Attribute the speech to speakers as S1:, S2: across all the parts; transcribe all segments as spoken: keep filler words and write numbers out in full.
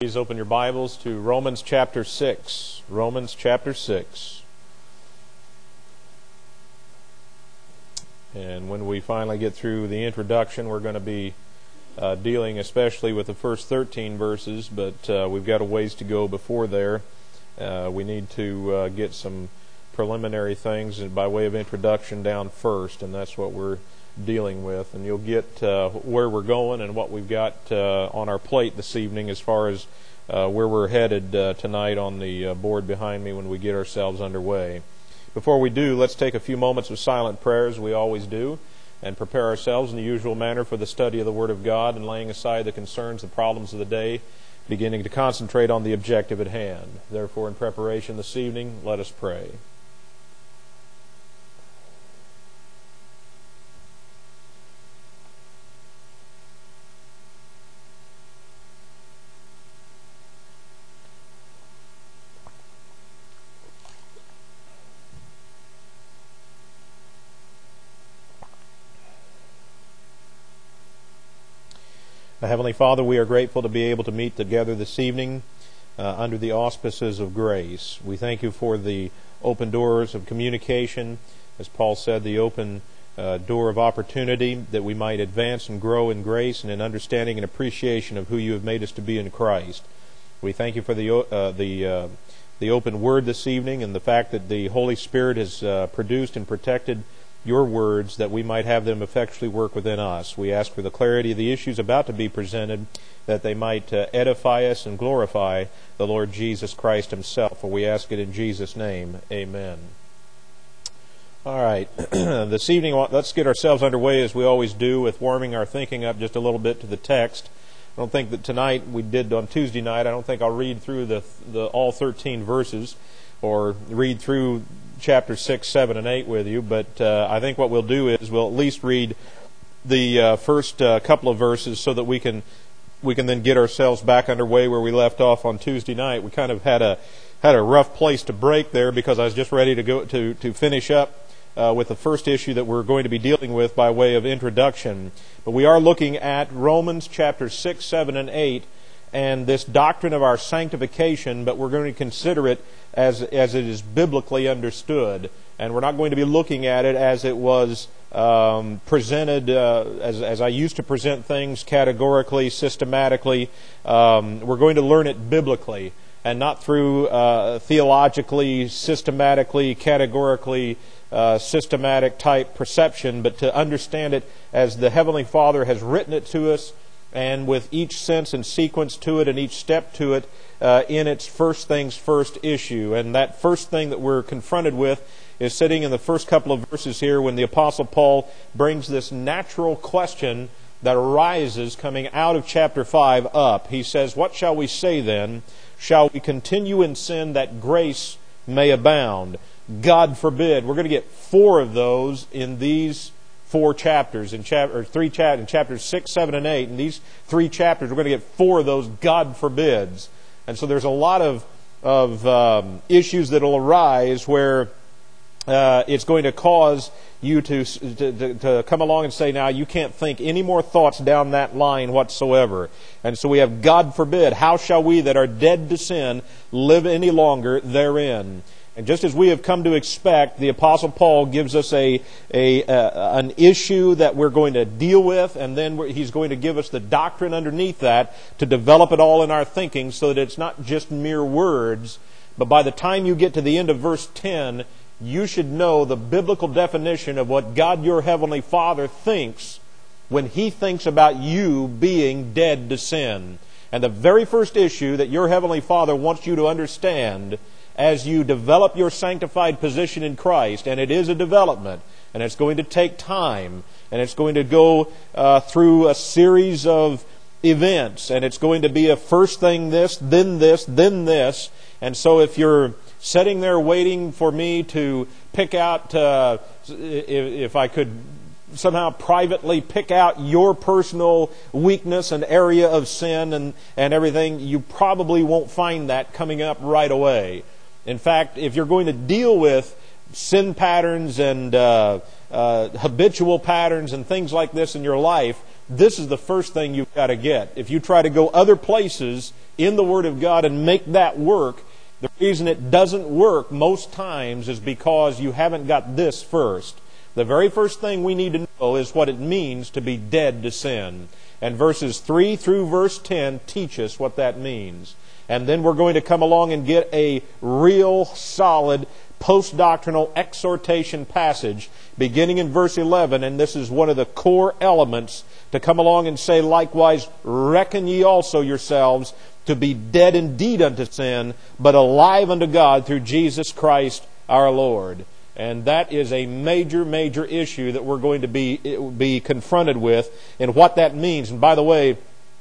S1: Please open your Bibles to Romans chapter six. Romans chapter six. And when we finally get through the introduction, we're going to be uh, dealing especially with the first thirteen verses, but uh, we've got a ways to go before there. Uh, we need to uh, get some preliminary things by way of introduction down first, and that's what we're dealing with. And you'll get uh, where we're going and what we've got uh, on our plate this evening as far as uh, where we're headed uh, tonight on the uh, board behind me when we get ourselves underway. Before we do, let's take a few moments of silent prayer as we always do and prepare ourselves in the usual manner for the study of the Word of God and laying aside the concerns, the problems of the day, beginning to concentrate on the objective at hand. Therefore, in preparation this evening, let us pray. Heavenly Father, we are grateful to be able to meet together this evening uh, under the auspices of grace. We thank you for the open doors of communication, as Paul said, the open uh, door of opportunity, that we might advance and grow in grace and in understanding and appreciation of who you have made us to be in Christ. We thank you for the uh, the uh, the open word this evening and the fact that the Holy Spirit has uh, produced and protected your words, that we might have them effectually work within us. We ask for the clarity of the issues about to be presented, that they might uh, edify us and glorify the Lord Jesus Christ Himself. For we ask it in Jesus' name. Amen. All right. This evening, let's get ourselves underway as we always do with warming our thinking up just a little bit to the text. I don't think that tonight we did on Tuesday night. I don't think I'll read through the, the all thirteen verses or read through chapter six, seven, and eight with you, but uh, I think what we'll do is we'll at least read the uh, first uh, couple of verses so that we can we can then get ourselves back underway where we left off on Tuesday night. We kind of had a had a rough place to break there because I was just ready to go to to finish up uh, with the first issue that we're going to be dealing with by way of introduction. But we are looking at Romans chapter six, seven, and eight, and this doctrine of our sanctification, but we're going to consider it as as it is biblically understood, and we're not going to be looking at it as it was um, presented, uh, as as I used to present things categorically, systematically. Um, we're going to learn it biblically, and not through uh, theologically, systematically, categorically, uh, systematic type perception, but to understand it as the Heavenly Father has written it to us, and with each sense and sequence to it and each step to it uh, in its first things first issue. And that first thing that we're confronted with is sitting in the first couple of verses here when the Apostle Paul brings this natural question that arises coming out of chapter five up. He says, "What shall we say then? Shall we continue in sin that grace may abound? God forbid." We're going to get four of those in these four chapters, in chapter or three chapters, in chapters six, seven, and eight. In these three chapters, we're going to get four of those God forbids. And so there's a lot of of um, issues that will arise where uh, it's going to cause you to, to to come along and say, now you can't think any more thoughts down that line whatsoever. And so we have God forbid. How shall we that are dead to sin live any longer therein? And just as we have come to expect, the Apostle Paul gives us a, a, a an issue that we're going to deal with, and then he's going to give us the doctrine underneath that to develop it all in our thinking so that it's not just mere words, but by the time you get to the end of verse ten, you should know the biblical definition of what God your Heavenly Father thinks when He thinks about you being dead to sin. And the very first issue that your Heavenly Father wants you to understand as you develop your sanctified position in Christ, and it is a development, and it's going to take time, and it's going to go uh, through a series of events, and it's going to be a first thing this, then this, then this. And so if you're sitting there waiting for me to pick out, uh, if, if I could somehow privately pick out your personal weakness and area of sin and, and everything, you probably won't find that coming up right away. In fact, if you're going to deal with sin patterns and uh, uh, habitual patterns and things like this in your life, this is the first thing you've got to get. If you try to go other places in the Word of God and make that work, the reason it doesn't work most times is because you haven't got this first. The very first thing we need to know is what it means to be dead to sin. And verses three through verse ten teach us what that means. And then we're going to come along and get a real solid post-doctrinal exhortation passage beginning in verse eleven, and this is one of the core elements to come along and say, likewise, reckon ye also yourselves to be dead indeed unto sin, but alive unto God through Jesus Christ our Lord. And that is a major, major issue that we're going to be, be confronted with, and what that means. And by the way,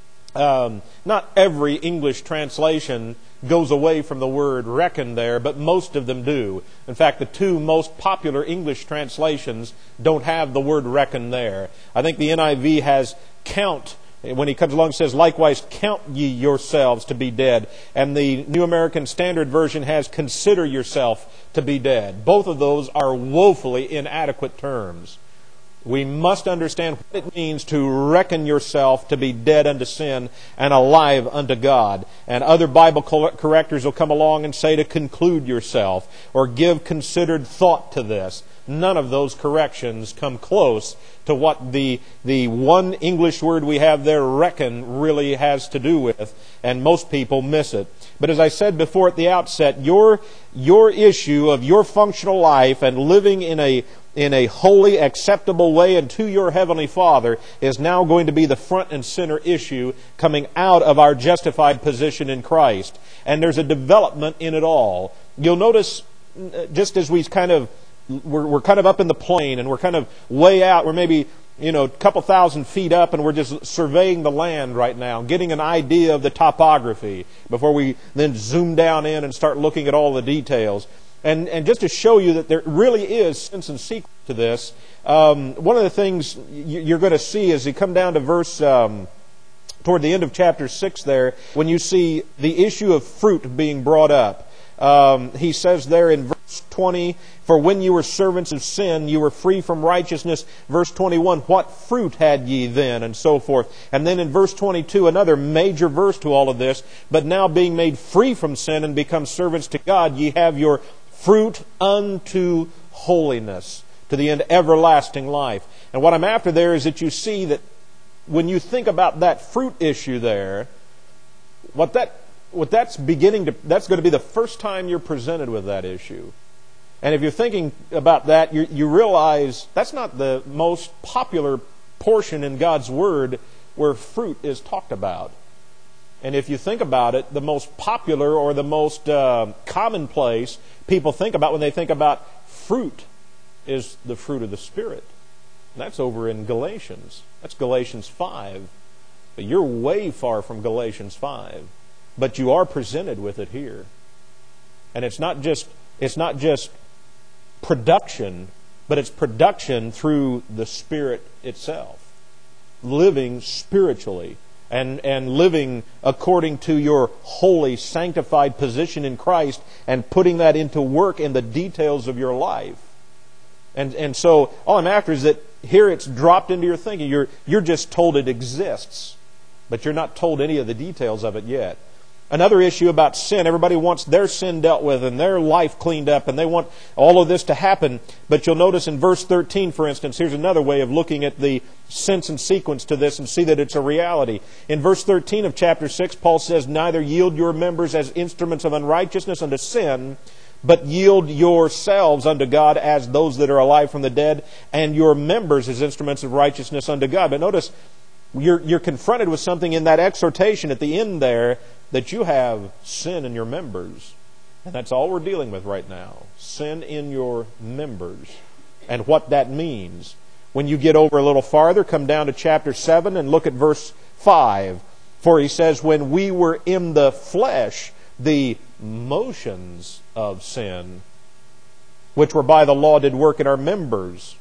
S1: Um, not every English translation goes away from the word reckon there, but most of them do. In fact, the two most popular English translations don't have the word reckon there. I think the N I V has count. When he comes along and says, likewise, count ye yourselves to be dead. And the New American Standard Version has consider yourself to be dead. Both of those are woefully inadequate terms. We must understand what it means to reckon yourself to be dead unto sin and alive unto God. And other Bible correctors will come along and say to conclude yourself or give considered thought to this. None of those corrections come close to what the, the one English word we have there, reckon, really has to do with. And most people miss it. But as I said before at the outset, your, your issue of your functional life and living in a in a holy, acceptable way unto your Heavenly Father is now going to be the front and center issue coming out of our justified position in Christ. And there's a development in it all. You'll notice, just as we kind of, we're, we're kind of up in the plain and we're kind of way out, we're maybe, you know, a couple thousand feet up and we're just surveying the land right now, getting an idea of the topography before we then zoom down in and start looking at all the details. And, and just to show you that there really is sense and secret to this, um, one of the things you're going to see as you come down to verse, um, toward the end of chapter six there, when you see the issue of fruit being brought up. Um, he says there in verse twenty, for when you were servants of sin, you were free from righteousness. Verse twenty-one, what fruit had ye then? And so forth. And then in verse twenty-two, another major verse to all of this, but now being made free from sin and become servants to God, ye have your fruit unto holiness, to the end everlasting life. And what I'm after there is that you see that when you think about that fruit issue there, what that what that's beginning to that's going to be the first time you're presented with that issue. And if you're thinking about that, you, you realize that's not the most popular portion in God's Word where fruit is talked about. And if you think about it, the most popular or the most uh, commonplace people think about when they think about fruit is the fruit of the Spirit. And that's over in Galatians. That's Galatians five. But you're way far from Galatians five. But you are presented with it here. And it's not just it's not just production, but it's production through the Spirit itself. Living spiritually. And, and living according to your holy, sanctified position in Christ and putting that into work in the details of your life. And, and so all I'm after is that here it's dropped into your thinking. You're, you're just told it exists, but you're not told any of the details of it yet. Another issue about sin, everybody wants their sin dealt with and their life cleaned up, and they want all of this to happen. But you'll notice in verse thirteen, for instance, here's another way of looking at the sense and sequence to this and see that it's a reality. In verse thirteen of chapter six, Paul says, neither yield your members as instruments of unrighteousness unto sin, but yield yourselves unto God as those that are alive from the dead, and your members as instruments of righteousness unto God. But notice, you're, you're confronted with something in that exhortation at the end there, that you have sin in your members. And that's all we're dealing with right now. Sin in your members. And what that means. When you get over a little farther, come down to chapter seven and look at verse five. For he says, when we were in the flesh, the motions of sin, which were by the law, did work in our members.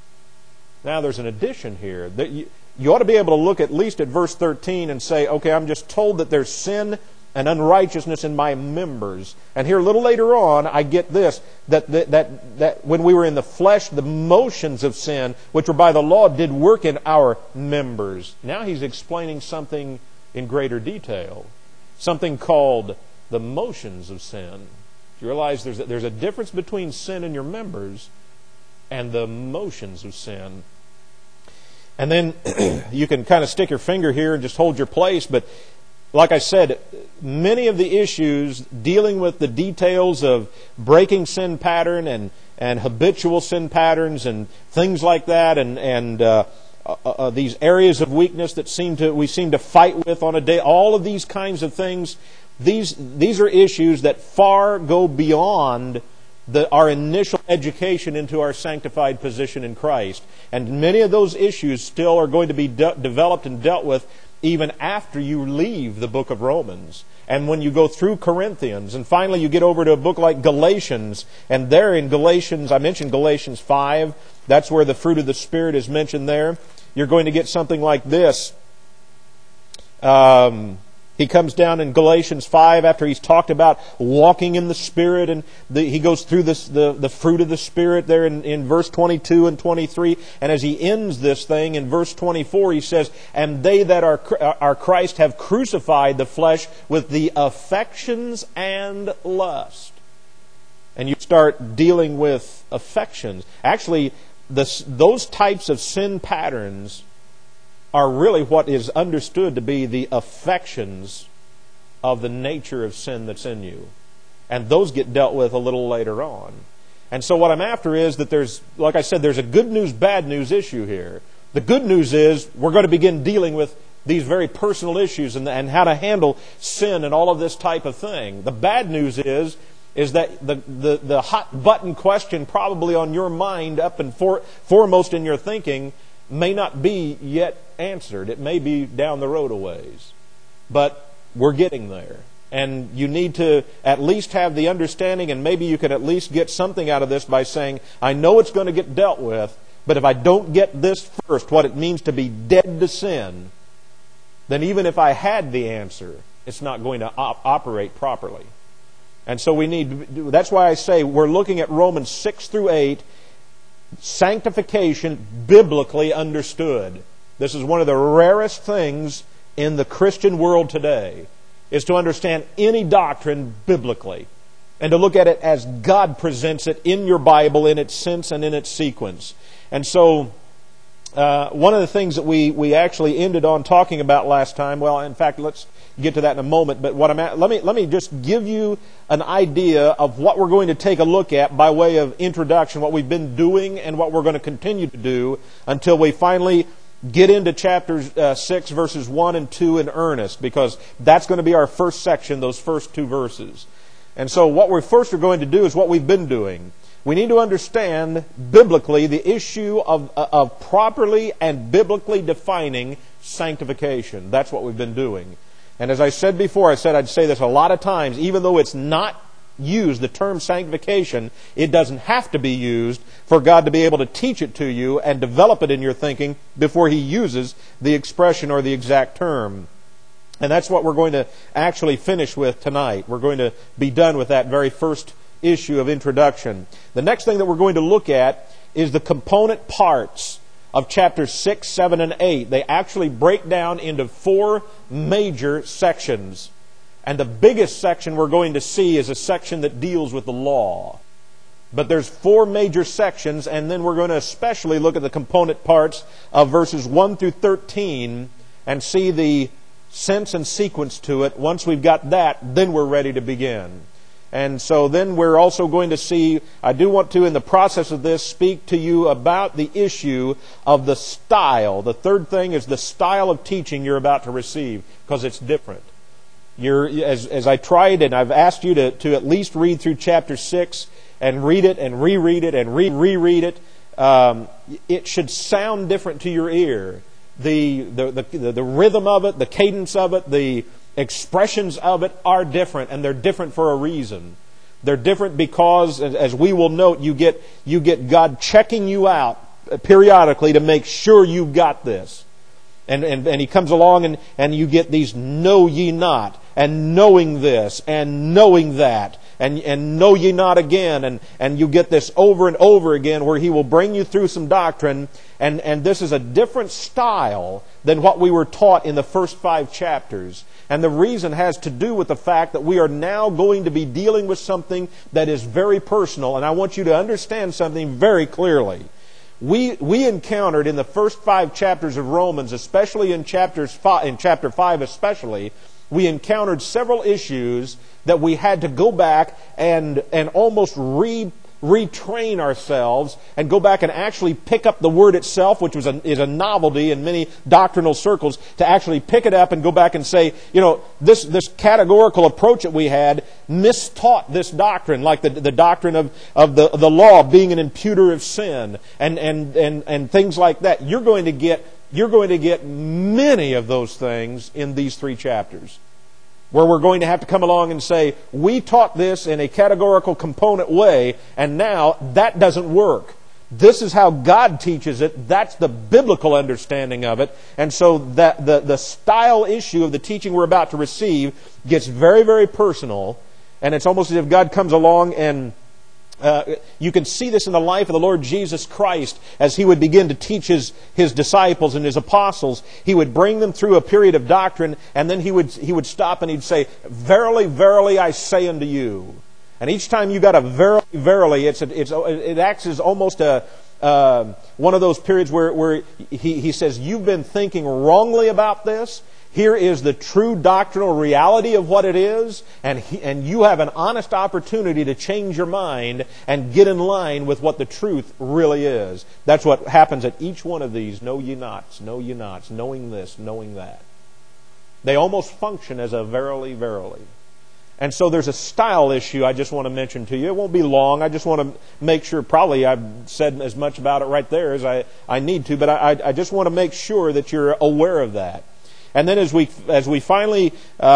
S1: Now there's an addition here. That you, you ought to be able to look at least at verse thirteen and say, okay, I'm just told that there's sin and unrighteousness in my members. And here a little later on, I get this, that, that, that, that when we were in the flesh, the motions of sin, which were by the law, did work in our members. Now he's explaining something in greater detail, something called the motions of sin. You realize there's a, there's a difference between sin in your members and the motions of sin. And then you can kind of stick your finger here and just hold your place, but like I said, many of the issues dealing with the details of breaking sin pattern and, and habitual sin patterns and things like that, and and uh, uh, uh, these areas of weakness that seem to we seem to fight with on a day, all of these kinds of things, these these are issues that far go beyond the, our initial education into our sanctified position in Christ, and many of those issues still are going to be de- developed and dealt with even after you leave the book of Romans. And when you go through Corinthians, and finally you get over to a book like Galatians, and there in Galatians, I mentioned Galatians five, that's where the fruit of the Spirit is mentioned there. You're going to get something like this. Um, he comes down in Galatians five after he's talked about walking in the Spirit, and the, he goes through this, the, the fruit of the Spirit there in, in verse twenty-two and twenty-three. And as he ends this thing in verse twenty-four, he says, "And they that are, are Christ have crucified the flesh with the affections and lust." And you start dealing with affections. Actually, this, those types of sin patterns are really what is understood to be the affections of the nature of sin that's in you. And those get dealt with a little later on. And so what I'm after is that there's, like I said, there's a good news, bad news issue here. The good news is we're going to begin dealing with these very personal issues and, and how to handle sin and all of this type of thing. The bad news is is that the, the, the hot button question probably on your mind up and for, foremost in your thinking may not be yet answered. It may be down the road a ways. But we're getting there. And you need to at least have the understanding, and maybe you can at least get something out of this by saying, I know it's going to get dealt with, but if I don't get this first, what it means to be dead to sin, then even if I had the answer, it's not going to op- operate properly. And so we need, that's why I say we're looking at Romans six through eight, sanctification biblically understood. This is one of the rarest things in the Christian world today, is to understand any doctrine biblically and to look at it as God presents it in your Bible, in its sense and in its sequence. And so uh, one of the things that we, we actually ended on talking about last time, well, in fact, let's get to that in a moment, but what I'm at, let me let me just give you an idea of what we're going to take a look at by way of introduction, what we've been doing and what we're going to continue to do until we finally get into chapter uh, six, verses one and two in earnest, because that's going to be our first section, those first two verses. And so what we first are going to do is what we've been doing. We need to understand biblically the issue of, of properly and biblically defining sanctification. That's what we've been doing. And as I said before, I said I'd say this a lot of times, even though it's not used, the term sanctification, it doesn't have to be used for God to be able to teach it to you and develop it in your thinking before He uses the expression or the exact term. And that's what we're going to actually finish with tonight. We're going to be done with that very first issue of introduction. The next thing that we're going to look at is the component parts of chapters six, seven, and eight. They actually break down into four major sections. And the biggest section we're going to see is a section that deals with the law. But there's four major sections, and then we're going to especially look at the component parts of verses one through thirteen and see the sense and sequence to it. Once we've got that, then we're ready to begin. And so then we're also going to see, I do want to, in the process of this, speak to you about the issue of the style. The third thing is the style of teaching you're about to receive, because it's different. You're, as, as I tried, and I've asked you to, to at least read through chapter six and read it and reread it and re- reread it, um, it should sound different to your ear. The, the, the, the rhythm of it, the cadence of it, the expressions of it are different, and they're different for a reason. They're different because, as we will note, you get you get God checking you out periodically to make sure you've got this. And, and, and He comes along and, and you get these know ye not. and knowing this and knowing that and, and know ye not again. And, and you get this over and over again where he will bring you through some doctrine. And, and this is a different style than what we were taught in the first five chapters. And the reason has to do with the fact that we are now going to be dealing with something that is very personal. And I want you to understand something very clearly. We we encountered in the first five chapters of Romans, especially in chapters five, in chapter five especially, we encountered several issues that we had to go back and and almost re retrain ourselves and go back and actually pick up the word itself, which was a, is a novelty in many doctrinal circles, to actually pick it up and go back and say, you know, this this categorical approach that we had mistaught this doctrine, like the the doctrine of, of the the law being an imputer of sin and and and and things like that. You're going to get you're going to get many of those things in these three chapters, where we're going to have to come along and say, we taught this in a categorical component way, and now that doesn't work. This is how God teaches it. That's the biblical understanding of it. And so that the, the style issue of the teaching we're about to receive gets very, very personal. And it's almost as if God comes along and Uh, you can see this in the life of the Lord Jesus Christ as He would begin to teach His, His disciples and His apostles. He would bring them through a period of doctrine, and then He would, he would stop and He'd say, "Verily, verily, I say unto you." And each time you got a verily, verily, it's, a, it's a, it acts as almost a uh, one of those periods where, where he, he says, "You've been thinking wrongly about this. Here is the true doctrinal reality of what it is, and he, and you have an honest opportunity to change your mind and get in line with what the truth really is." That's what happens at each one of these. Know ye nots, know ye nots, knowing this, knowing that. They almost function as a verily, verily. And so there's a style issue I just want to mention to you. It won't be long. I just want to make sure, probably I've said as much about it right there as I, I need to, but I, I just want to make sure that you're aware of that. And then as we as we finally uh,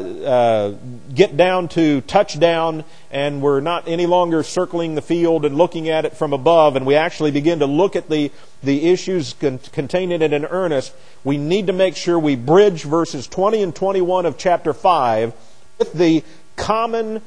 S1: uh, get down to touchdown, and we're not any longer circling the field and looking at it from above, and we actually begin to look at the, the issues con- contained in it in earnest, we need to make sure we bridge verses twenty and twenty-one of chapter five with the common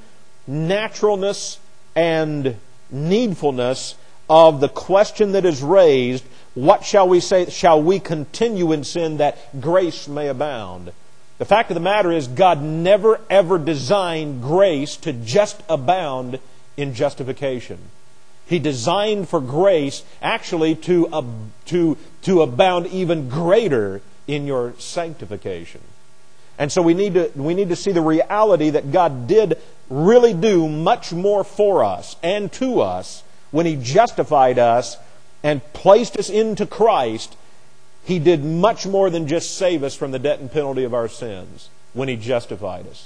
S1: naturalness and needfulness of the question that is raised: what shall we say? Shall we continue in sin that grace may abound? The fact of the matter is, God never ever designed grace to just abound in justification. He designed for grace actually to, uh, to, to abound even greater in your sanctification. And so we need to we need to see the reality that God did really do much more for us and to us when He justified us and placed us into Christ. He did much more than just save us from the debt and penalty of our sins when He justified us.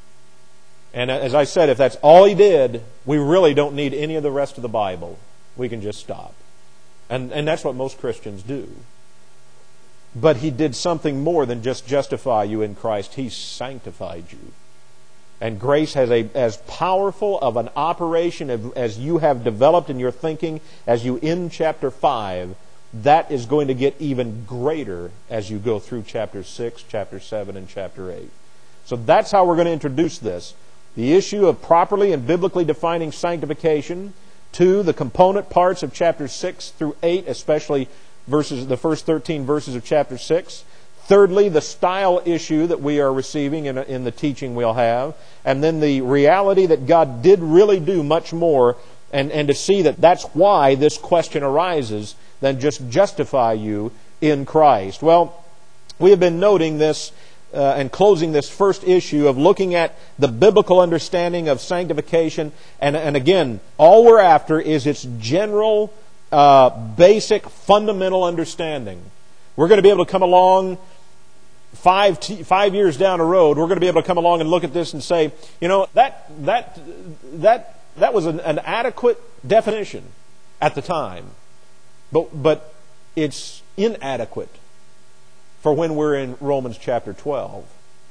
S1: And as I said, if that's all He did, we really don't need any of the rest of the Bible. We can just stop. And, and that's what most Christians do. But He did something more than just justify you in Christ. He sanctified you. And grace has a as powerful of an operation as you have developed in your thinking as you end chapter five. That is going to get even greater as you go through chapter six, chapter seven, and chapter eight. So that's how we're going to introduce this. The issue of properly and biblically defining sanctification. Two, the component parts of chapter six through eight, especially verses the first thirteen verses of chapter six. Thirdly, the style issue that we are receiving in, in the teaching we'll have. And then the reality that God did really do much more, and, and to see that that's why this question arises than just justify you in Christ. Well, we have been noting this uh, and closing this first issue of looking at the biblical understanding of sanctification. And, and again, all we're after is its general, uh, basic, fundamental understanding. We're going to be able to come along five t- five years down the road. We're going to be able to come along and look at this and say, you know, that that that that was an, an adequate definition at the time, but but it's inadequate for when we're in Romans chapter twelve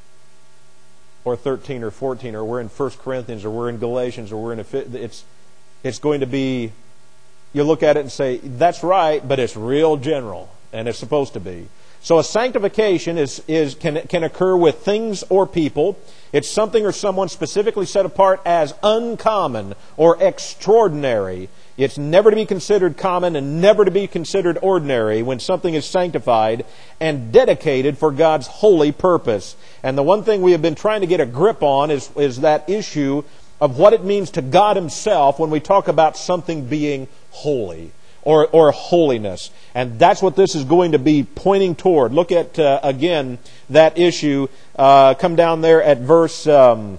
S1: or thirteen or fourteen, or we're in First Corinthians, or we're in Galatians, or we're in a fit. It's it's going to be. You look at it and say, that's right, but it's real general. And it's supposed to be. So a sanctification is, is can, can occur with things or people. It's something or someone specifically set apart as uncommon or extraordinary. It's never to be considered common and never to be considered ordinary when something is sanctified and dedicated for God's holy purpose. And the one thing we have been trying to get a grip on is, is that issue of what it means to God Himself when we talk about something being holy. Or, or holiness. And that's what this is going to be pointing toward. Look at, uh, again, that issue. Uh, come down there at verse, um,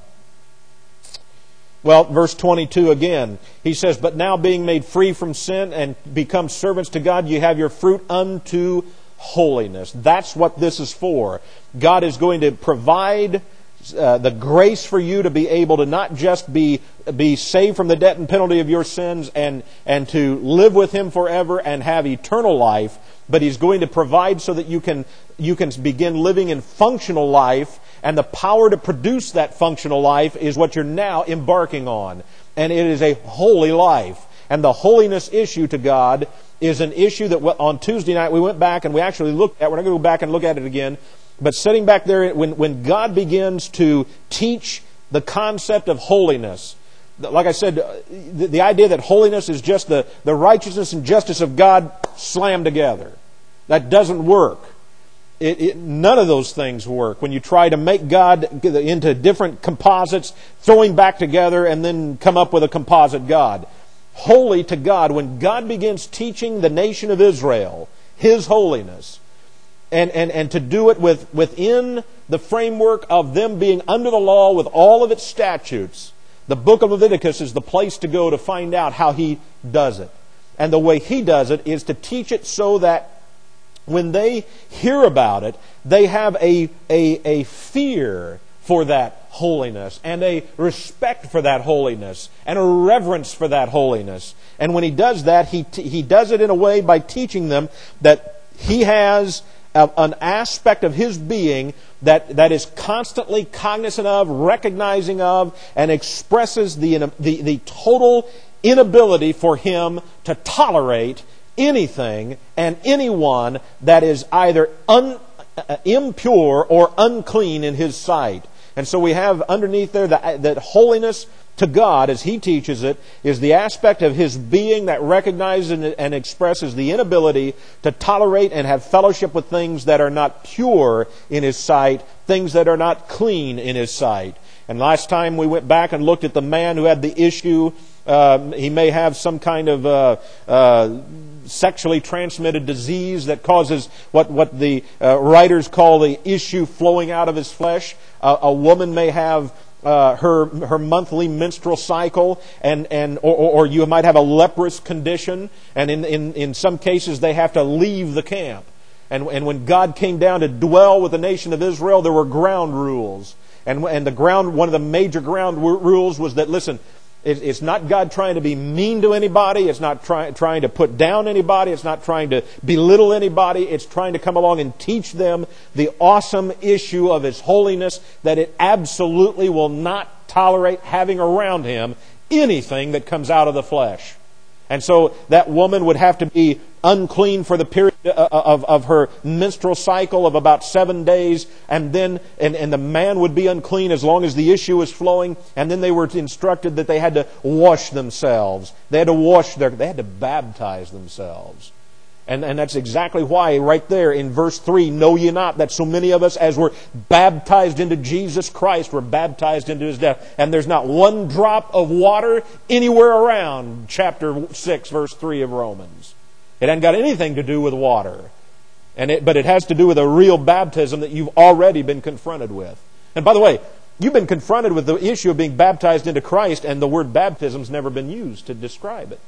S1: well, verse twenty-two again. He says, "But now being made free from sin and become servants to God, you have your fruit unto holiness." That's what this is for. God is going to provide Uh, the grace for you to be able to not just be be saved from the debt and penalty of your sins and and to live with Him forever and have eternal life, but He's going to provide so that you can you can begin living in functional life, and the power to produce that functional life is what you're now embarking on, and it is a holy life. And the holiness issue to God is an issue that on Tuesday night we went back and we actually looked at. We're not going to go back and look at it again. But sitting back there, when, when God begins to teach the concept of holiness, like I said, the, the idea that holiness is just the, the righteousness and justice of God slammed together. That doesn't work. It, it, none of those things work when you try to make God into different composites, throw Him back together, and then come up with a composite God. Holy to God, when God begins teaching the nation of Israel His holiness, And, and, and to do it with, within the framework of them being under the law with all of its statutes, the book of Leviticus is the place to go to find out how He does it. And the way He does it is to teach it so that when they hear about it, they have a, a, a fear for that holiness and a respect for that holiness and a reverence for that holiness. And when He does that, He, he does it in a way by teaching them that He has an aspect of His being that, that is constantly cognizant of, recognizing of, and expresses the, the, the total inability for Him to tolerate anything and anyone that is either un, uh, impure or unclean in His sight. And so we have underneath there that, that holiness to God, as He teaches it, is the aspect of His being that recognizes and expresses the inability to tolerate and have fellowship with things that are not pure in His sight, things that are not clean in His sight. And last time we went back and looked at the man who had the issue. Uh, he may have some kind of uh, uh, sexually transmitted disease that causes what, what the uh, writers call the issue flowing out of his flesh. Uh, a woman may have Uh, her her monthly menstrual cycle, and and or, or you might have a leprous condition, and in, in, in some cases they have to leave the camp. And and when God came down to dwell with the nation of Israel, there were ground rules, and and the ground one of the major ground rules was that, listen, it's not God trying to be mean to anybody. It's not try, trying to put down anybody. It's not trying to belittle anybody. It's trying to come along and teach them the awesome issue of His holiness, that it absolutely will not tolerate having around Him anything that comes out of the flesh. And so that woman would have to be unclean for the period of, of her menstrual cycle of about seven days. And then, and, and the man would be unclean as long as the issue was flowing. And then they were instructed that they had to wash themselves. They had to wash their, they had to baptize themselves. And, and that's exactly why right there in verse three, know ye not that so many of us as were baptized into Jesus Christ were baptized into His death. And there's not one drop of water anywhere around chapter six, verse three of Romans. It hasn't got anything to do with water. And it, but it has to do with a real baptism that you've already been confronted with. And by the way, you've been confronted with the issue of being baptized into Christ, and the word baptism's never been used to describe it.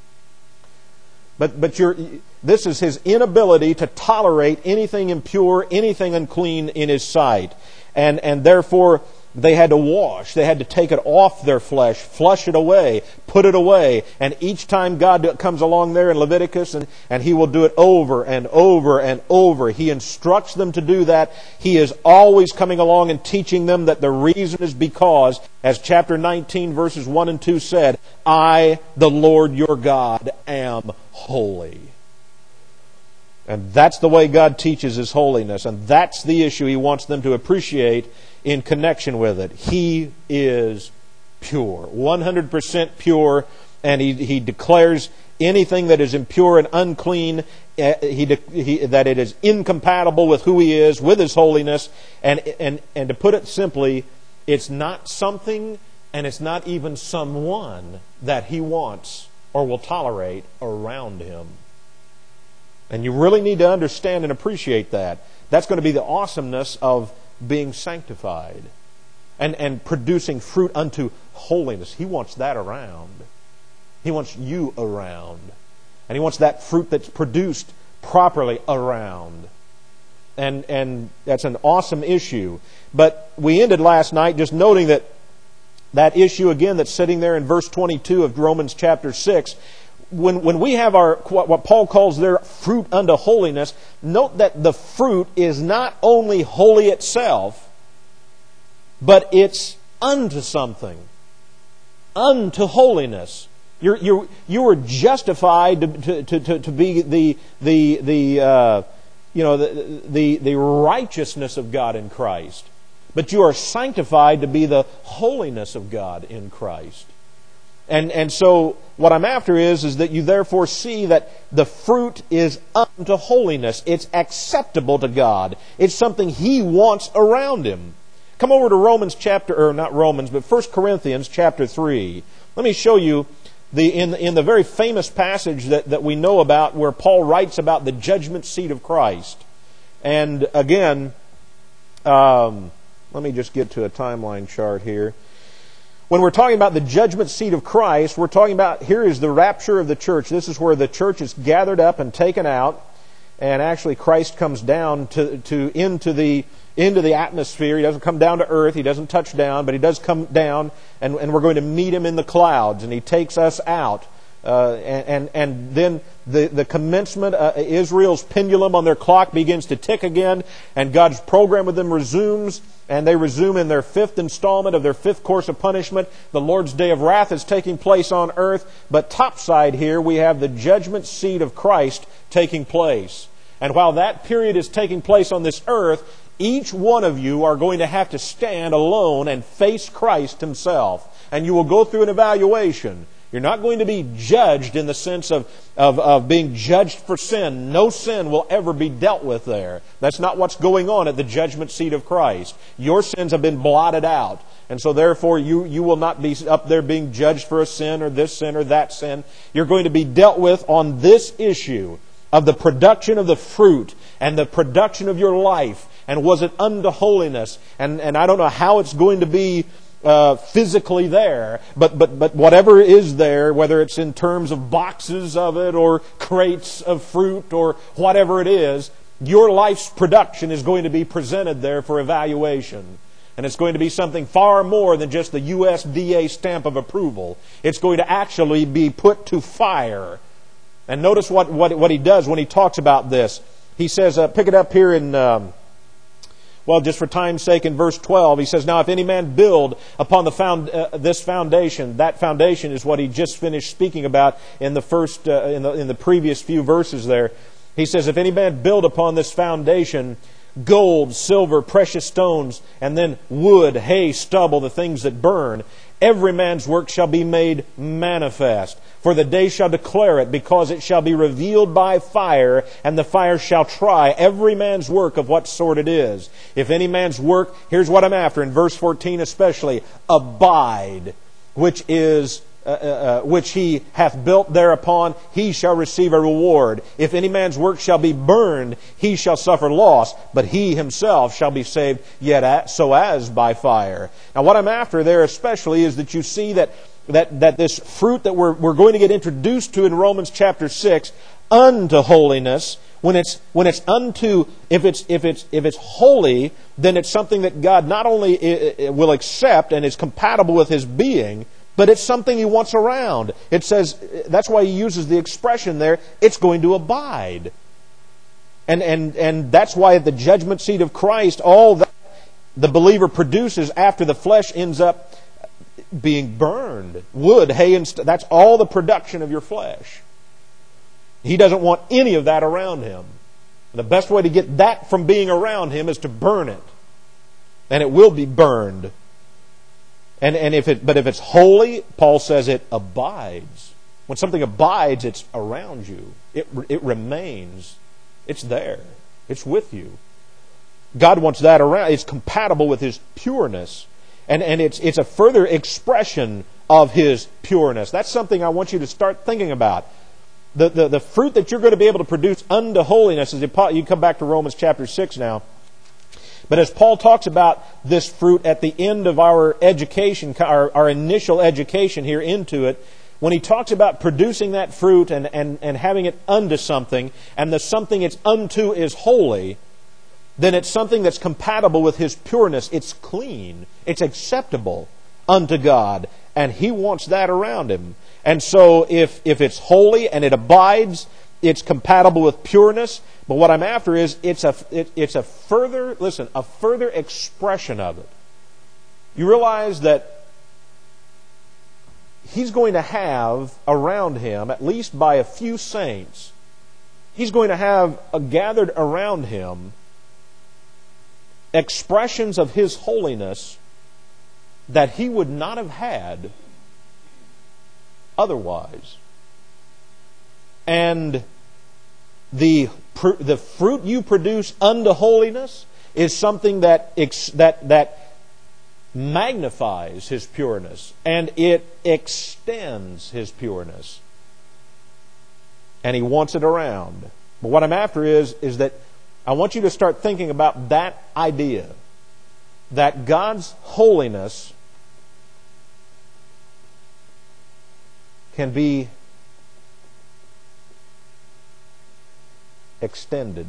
S1: But but you're, this is His inability to tolerate anything impure, anything unclean in His sight. And, and therefore, they had to wash. They had to take it off their flesh, flush it away, put it away. And each time God comes along there in Leviticus, and, and He will do it over and over and over. He instructs them to do that. He is always coming along and teaching them that the reason is because, as chapter nineteen, verses one and two said, I, the Lord your God, am holy. And that's the way God teaches His holiness. And that's the issue He wants them to appreciate in connection with it. He is pure. one hundred percent pure. And He, he declares anything that is impure and unclean, uh, he, he, that it is incompatible with who He is, with His holiness. And, and, and to put it simply, it's not something and it's not even someone that He wants or will tolerate around Him. And you really need to understand and appreciate that. That's going to be the awesomeness of being sanctified and, and producing fruit unto holiness. He wants that around. He wants you around. And He wants that fruit that's produced properly around. And, and that's an awesome issue. But we ended last night just noting that that issue again that's sitting there in verse twenty-two of Romans chapter six. When, when we have our what Paul calls their fruit unto holiness, note that the fruit is not only holy itself, but it's unto something. Unto holiness. You're, you're, you were justified to, to, to, to be the, the, the, uh, you know, the, the, the righteousness of God in Christ. But you are sanctified to be the holiness of God in Christ. And, and so what I'm after is, is that you therefore see that the fruit is unto holiness. It's acceptable to God. It's something He wants around Him. Come over to Romans chapter, or not Romans, but First Corinthians chapter three. Let me show you the in, in the very famous passage that, that we know about where Paul writes about the judgment seat of Christ. And again, um, let me just get to a timeline chart here. When we're talking about the judgment seat of Christ, we're talking about, here is the rapture of the church. This is where the church is gathered up and taken out. And actually Christ comes down to, to into the into the atmosphere. He doesn't come down to earth. He doesn't touch down, but He does come down, and, and we're going to meet Him in the clouds, and He takes us out. Uh, and, and and then the, the commencement, uh, Israel's pendulum on their clock begins to tick again, and God's program with them resumes, and they resume in their fifth installment of their fifth course of punishment. The Lord's day of wrath is taking place on earth, but topside here we have the judgment seat of Christ taking place. And while that period is taking place on this earth, each one of you are going to have to stand alone and face Christ Himself. And you will go through an evaluation. You're not going to be judged in the sense of, of, of being judged for sin. No sin will ever be dealt with there. That's not what's going on at the judgment seat of Christ. Your sins have been blotted out. And so therefore you, you will not be up there being judged for a sin or this sin or that sin. You're going to be dealt with on this issue of the production of the fruit and the production of your life. And was it unto holiness? And, and I don't know how it's going to be Uh, physically there, but but but whatever is there, whether it's in terms of boxes of it or crates of fruit or whatever it is, your life's production is going to be presented there for evaluation. And it's going to be something far more than just the U S D A stamp of approval. It's going to actually be put to fire. And notice what, what, what he does when he talks about this. He says, uh, pick it up here in... Um, Well, just for time's sake, in verse twelve, he says, "Now if any man build upon the found uh, this foundation," that foundation is what he just finished speaking about in the first uh, in the in the previous few verses there. He says, "If any man build upon this foundation gold, silver, precious stones, and then wood, hay, stubble, the things that burn, every man's work shall be made manifest. For the day shall declare it, because it shall be revealed by fire, and the fire shall try every man's work of what sort it is. If any man's work," here's what I'm after, in verse fourteen especially, "abide, which is uh, uh, which he hath built thereupon, he shall receive a reward. If any man's work shall be burned, he shall suffer loss, but he himself shall be saved, yet as, so as by fire." Now what I'm after there especially is that you see that that, that this fruit that we're, we're going to get introduced to in Romans chapter six, unto holiness, when it's when it's unto if it's if it's if it's holy, then it's something that God not only will accept and is compatible with His being, but it's something He wants around. It says, that's why He uses the expression there, it's going to abide. And and and that's why at the judgment seat of Christ, all that the believer produces after the flesh ends up being burned. Wood, hay, and st- that's all the production of your flesh. He doesn't want any of that around Him. The best way to get that from being around him is to burn it. And it will be burned. And, and if it, but if it's holy, Paul says it abides. When something abides, it's around you. It, it remains. It's there. It's with you. God wants that around. It's compatible with His pureness. And, and it's, it's a further expression of His pureness. That's something I want you to start thinking about. The, the, the fruit that you're going to be able to produce unto holiness, is you come back to Romans chapter six now. But as Paul talks about this fruit at the end of our education, our, our initial education here into it, when he talks about producing that fruit and, and, and having it unto something, and the something it's unto is holy, then it's something that's compatible with His pureness. It's clean. It's acceptable unto God. And He wants that around Him. And so if, if it's holy and it abides, it's compatible with pureness. But what I'm after is it's a, it, it's a further, listen, a further expression of it. You realize that He's going to have around Him, at least by a few saints, He's going to have a gathered around Him expressions of His holiness that He would not have had otherwise. And the the fruit you produce unto holiness is something that ex, that that magnifies His pureness, and it extends His pureness. And He wants it around. But what I'm after is is that I want you to start thinking about that idea, that God's holiness can be extended.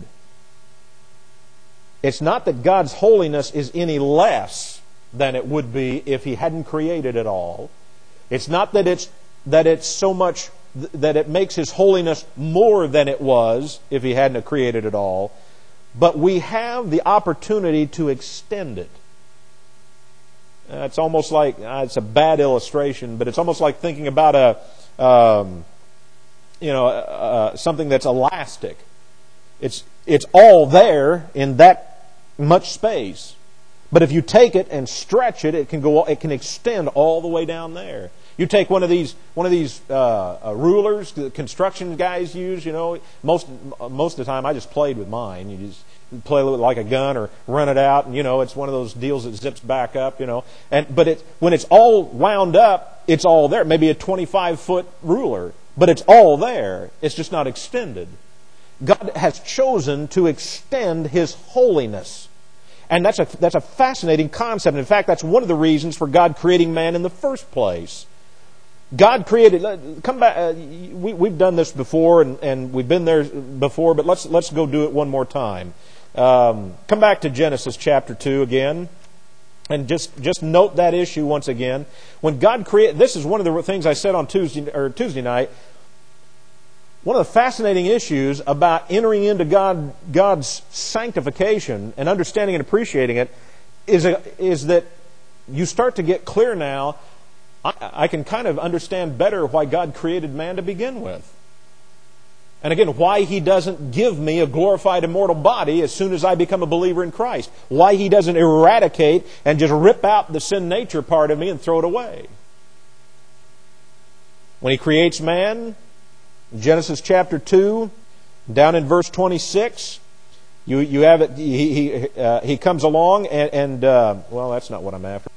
S1: It's not that God's holiness is any less than it would be if He hadn't created it all. It's not that it's that it's so much that it makes His holiness more than it was if He hadn't created it all. But we have the opportunity to extend it. Uh, it's almost like, uh, it's a bad illustration, but it's almost like thinking about a, um, you know, uh, something that's elastic. It's it's all there in that much space. But if you take it and stretch it, it can go. It can extend all the way down there. You take one of these one of these uh, uh, rulers the construction guys use. You know, most most of the time I just played with mine. You just play with it like a gun or run it out, and you know it's one of those deals that zips back up. You know, and but it when it's all wound up, it's all there. Maybe a twenty-five foot ruler, but it's all there. It's just not extended. God has chosen to extend His holiness. And that's a, that's a fascinating concept. In fact, that's one of the reasons for God creating man in the first place. God created, come back, uh, we, we've done this before and, and we've been there before, but let's, let's go do it one more time. Um, come back to Genesis chapter two again. And just, just note that issue once again. When God created, this is one of the things I said on Tuesday, or Tuesday night. One of the fascinating issues about entering into God, God's sanctification and understanding and appreciating it is, a, is that you start to get clear now. I, I can kind of understand better why God created man to begin with. And again, why He doesn't give me a glorified immortal body as soon as I become a believer in Christ. Why He doesn't eradicate and just rip out the sin nature part of me and throw it away. When He creates man, Genesis chapter two, down in verse twenty-six, you you have it. He he uh, he comes along and, and uh, well, that's not what I'm after.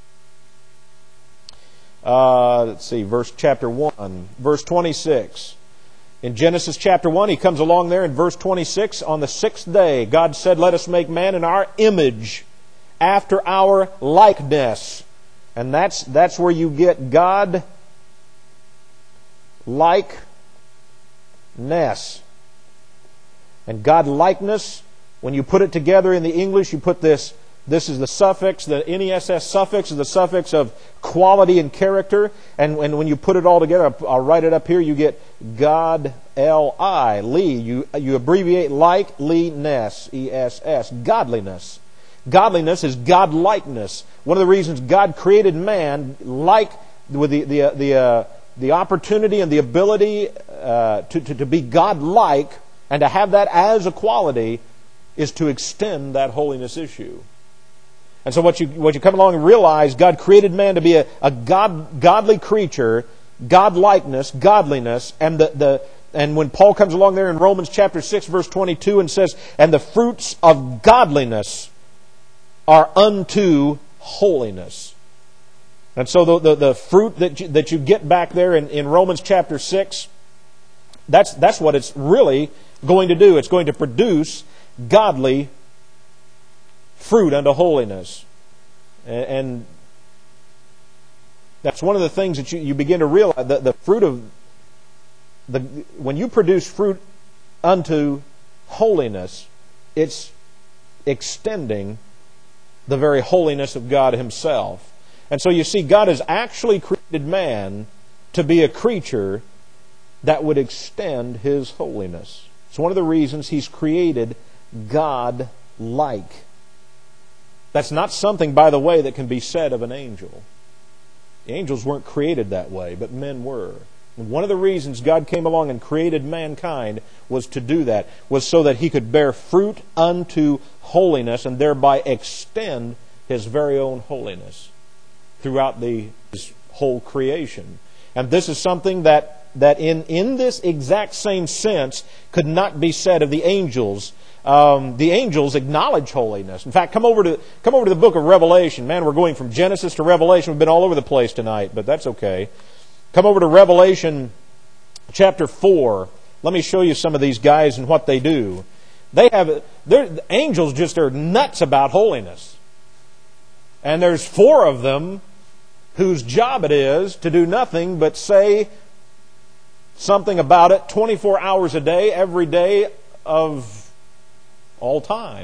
S1: Uh, let's see, verse chapter one, verse twenty-six. In Genesis chapter one, He comes along there in verse twenty-six. On the sixth day, God said, "Let us make man in our image, after our likeness," and that's that's where you get God like. Ness. And God likeness, when you put it together in the English, you put this, this is the suffix, the N E S S suffix is the suffix of quality and character. And, and when you put it all together, I'll write it up here, you get God L I, Lee. You, you abbreviate like, Lee, Ness, E S S, godliness. Godliness is God-likeness. One of the reasons God created man like with the, the, the, uh, the opportunity and the ability uh, to, to, to be God-like and to have that as a quality is to extend that holiness issue. And so what you what you come along and realize, God created man to be a, a God, godly creature, God-likeness, godliness, and the, the and when Paul comes along there in Romans chapter six, verse twenty-two, and says, and the fruits of godliness are unto holiness. And so the, the, the fruit that you, that you get back there in, in Romans chapter six, that's, that's what it's really going to do. It's going to produce godly fruit unto holiness. And, and that's one of the things that you, you begin to realize, the, the fruit of, the when you produce fruit unto holiness, it's extending the very holiness of God Himself. And so you see, God has actually created man to be a creature that would extend His holiness. It's one of the reasons He's created God-like. That's not something, by the way, that can be said of an angel. The angels weren't created that way, but men were. And one of the reasons God came along and created mankind was to do that, was so that He could bear fruit unto holiness and thereby extend His very own holiness throughout the His whole creation. And this is something that, that in, in this exact same sense could not be said of the angels. Um, the angels acknowledge holiness. In fact, come over to come over to the book of Revelation. Man, we're going from Genesis to Revelation. We've been all over the place tonight, but that's okay. Come over to Revelation chapter four. Let me show you some of these guys and what they do. They have the angels just are nuts about holiness. And there's four of them whose job it is to do nothing but say something about it twenty-four hours a day, every day of all time.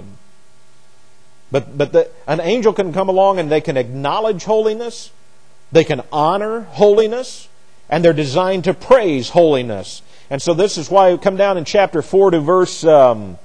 S1: But but the, an angel can come along and they can acknowledge holiness, they can honor holiness, and they're designed to praise holiness. And so this is why we come down in chapter four to verse, um,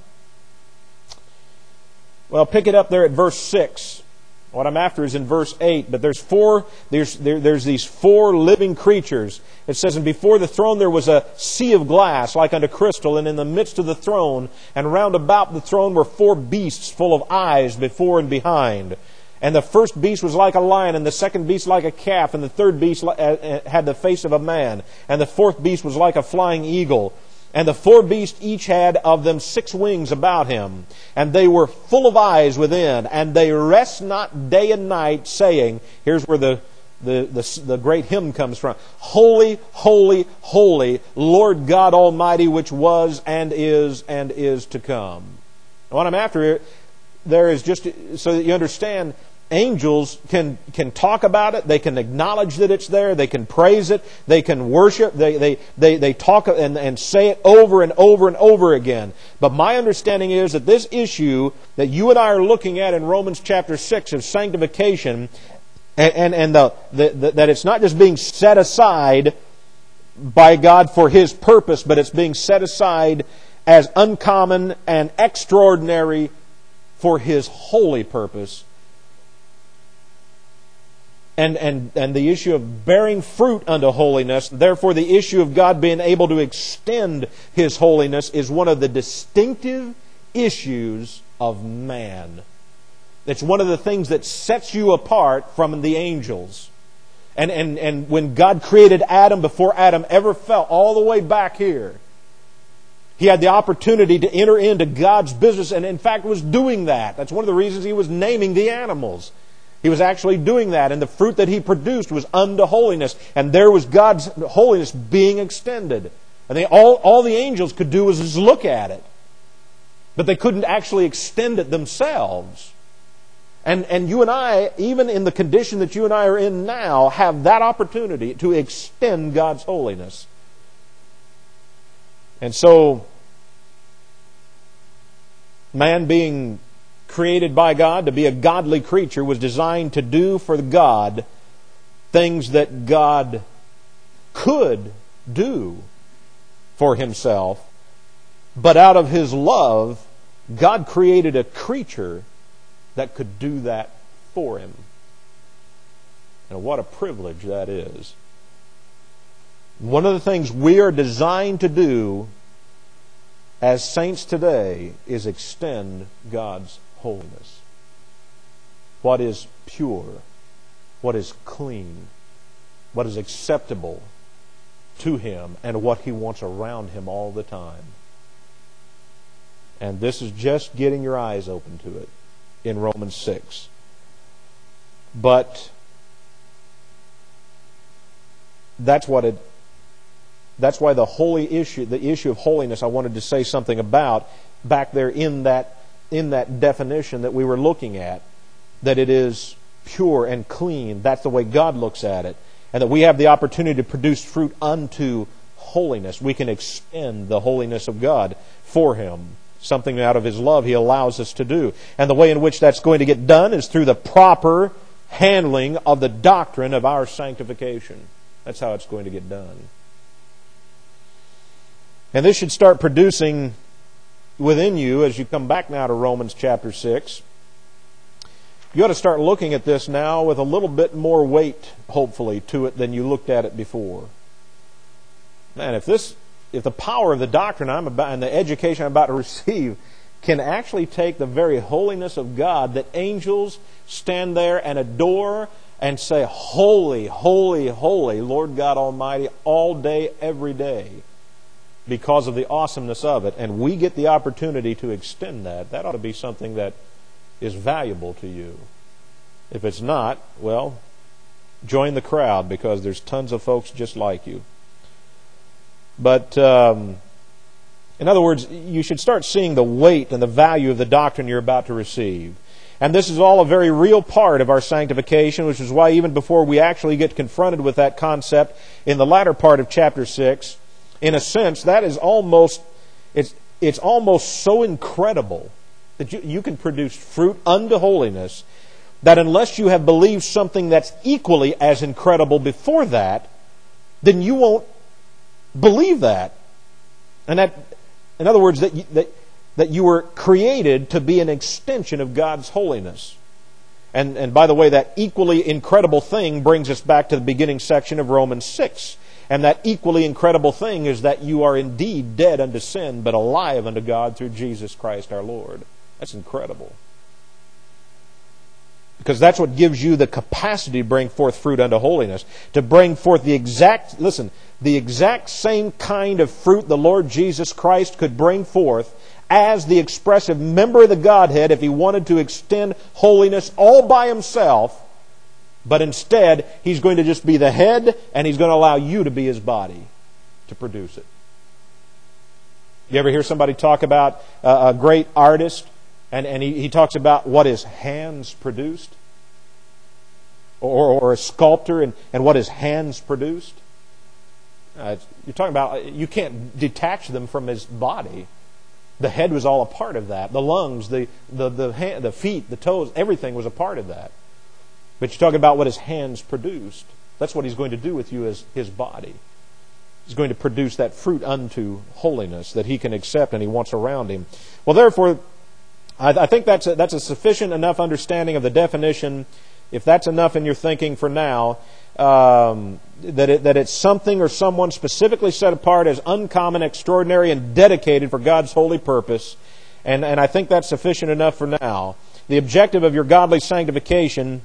S1: well, pick it up there at verse six. What I'm after is in verse eight, but there's four. There's there, there's these four living creatures. It says, and before the throne there was a sea of glass, like unto crystal, and in the midst of the throne, and round about the throne were four beasts full of eyes before and behind. And the first beast was like a lion, and the second beast like a calf, and the third beast had the face of a man, and the fourth beast was like a flying eagle. And the four beasts each had of them six wings about him, and they were full of eyes within, and they rest not day and night, saying, here's where the, the, the, the great hymn comes from, Holy, holy, holy, Lord God Almighty, which was and is and is to come. And what I'm after there is just so that you understand, angels can, can talk about it, they can acknowledge that it's there, they can praise it, they can worship, they, they, they, they talk and, and say it over and over and over again. But my understanding is that this issue that you and I are looking at in Romans chapter six of sanctification, and, and, and the, the, the, that it's not just being set aside by God for His purpose, but it's being set aside as uncommon and extraordinary for His holy purpose. And, and, and the issue of bearing fruit unto holiness, therefore the issue of God being able to extend His holiness is one of the distinctive issues of man. It's one of the things that sets you apart from the angels. And, and, and when God created Adam, before Adam ever fell, all the way back here, he had the opportunity to enter into God's business, and in fact was doing that. That's one of the reasons He was naming the animals. He was actually doing that, and the fruit that He produced was unto holiness, and there was God's holiness being extended. And they, all, all the angels could do was just look at it, but they couldn't actually extend it themselves. And, and you and I, even in the condition that you and I are in now, have that opportunity to extend God's holiness. And so, man being created by God to be a godly creature was designed to do for God things that God could do for Himself. But out of His love, God created a creature that could do that for Him. And what a privilege that is. One of the things we are designed to do as saints today is extend God's holiness. What is pure, what is clean, what is acceptable to Him, and what He wants around Him all the time. And this is just getting your eyes open to it in Romans six. But that's what it that's why the holy issue the issue of holiness I wanted to say something about back there in that in that definition that we were looking at, that it is pure and clean. That's the way God looks at it. And that we have the opportunity to produce fruit unto holiness. We can extend the holiness of God for Him. Something out of His love He allows us to do. And the way in which that's going to get done is through the proper handling of the doctrine of our sanctification. That's how it's going to get done. And this should start producing within you, as you come back now to Romans chapter six, you ought to start looking at this now with a little bit more weight, hopefully, to it than you looked at it before. Man, if this, if the power of the doctrine I'm about and the education I'm about to receive can actually take the very holiness of God, that angels stand there and adore and say, "Holy, holy, holy, Lord God Almighty," all day, every day, because of the awesomeness of it, and we get the opportunity to extend that, that ought to be something that is valuable to you. If it's not, well, join the crowd, because there's tons of folks just like you. But, um, in other words, you should start seeing the weight and the value of the doctrine you're about to receive. And this is all a very real part of our sanctification, which is why even before we actually get confronted with that concept in the latter part of chapter six, in a sense, that is almost, it's, it's almost so incredible that you, you can produce fruit unto holiness, that unless you have believed something that's equally as incredible before that, then you won't believe that. And that, in other words, that you, that, that you were created to be an extension of God's holiness. And, and by the way, that equally incredible thing brings us back to the beginning section of Romans six. And that equally incredible thing is that you are indeed dead unto sin, but alive unto God through Jesus Christ our Lord. That's incredible. Because that's what gives you the capacity to bring forth fruit unto holiness. To bring forth the exact, listen, the exact same kind of fruit the Lord Jesus Christ could bring forth as the expressive member of the Godhead if He wanted to extend holiness all by Himself. But instead, He's going to just be the head, and He's going to allow you to be His body to produce it. You ever hear somebody talk about a great artist, and, and he, he talks about what his hands produced? Or, or a sculptor, and, and what his hands produced? Uh, you're talking about, you can't detach them from his body. The head was all a part of that. The lungs, the, the, the, hand, the feet, the toes, everything was a part of that. But you're talking about what His hands produced. That's what He's going to do with you as His body. He's going to produce that fruit unto holiness that He can accept and He wants around Him. Well, therefore, I, I think that's a, that's a sufficient enough understanding of the definition, if that's enough in your thinking for now, um, that, it, that it's something or someone specifically set apart as uncommon, extraordinary, and dedicated for God's holy purpose. And, and I think that's sufficient enough for now. The objective of your godly sanctification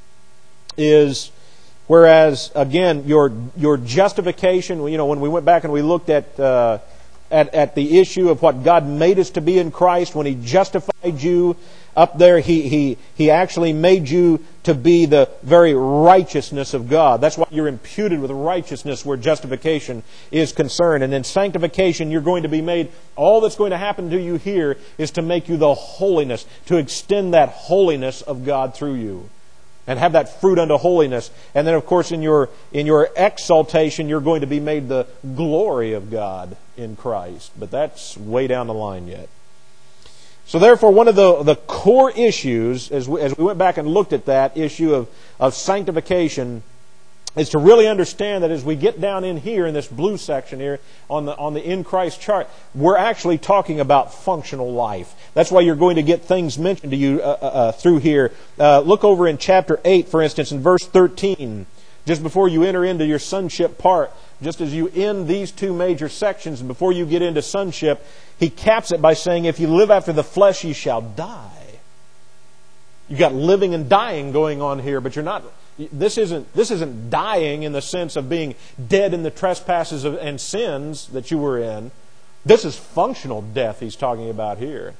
S1: is, whereas again your your justification, you know, when we went back and we looked at uh, at at the issue of what God made us to be in Christ, when He justified you up there, He He He actually made you to be the very righteousness of God. That's why you're imputed with righteousness where justification is concerned. And in sanctification, you're going to be made, all that's going to happen to you here is to make you the holiness, to extend that holiness of God through you. And have that fruit unto holiness. And then, of course, in your in your exaltation, you're going to be made the glory of God in Christ. But that's way down the line yet. So therefore, one of the, the core issues, as we, as we went back and looked at that issue of, of sanctification, is to really understand that as we get down in here, in this blue section here, on the on the in Christ chart, we're actually talking about functional life. That's why you're going to get things mentioned to you uh, uh, through here. Uh, look over in chapter eight, for instance, in verse thirteen. just before you enter into your sonship part, just as you end these two major sections, before you get into sonship, he caps it by saying, if you live after the flesh, you shall die. You've got living and dying going on here, but you're not... This isn't, this isn't dying in the sense of being dead in the trespasses of, and sins that you were in. This is functional death he's talking about here.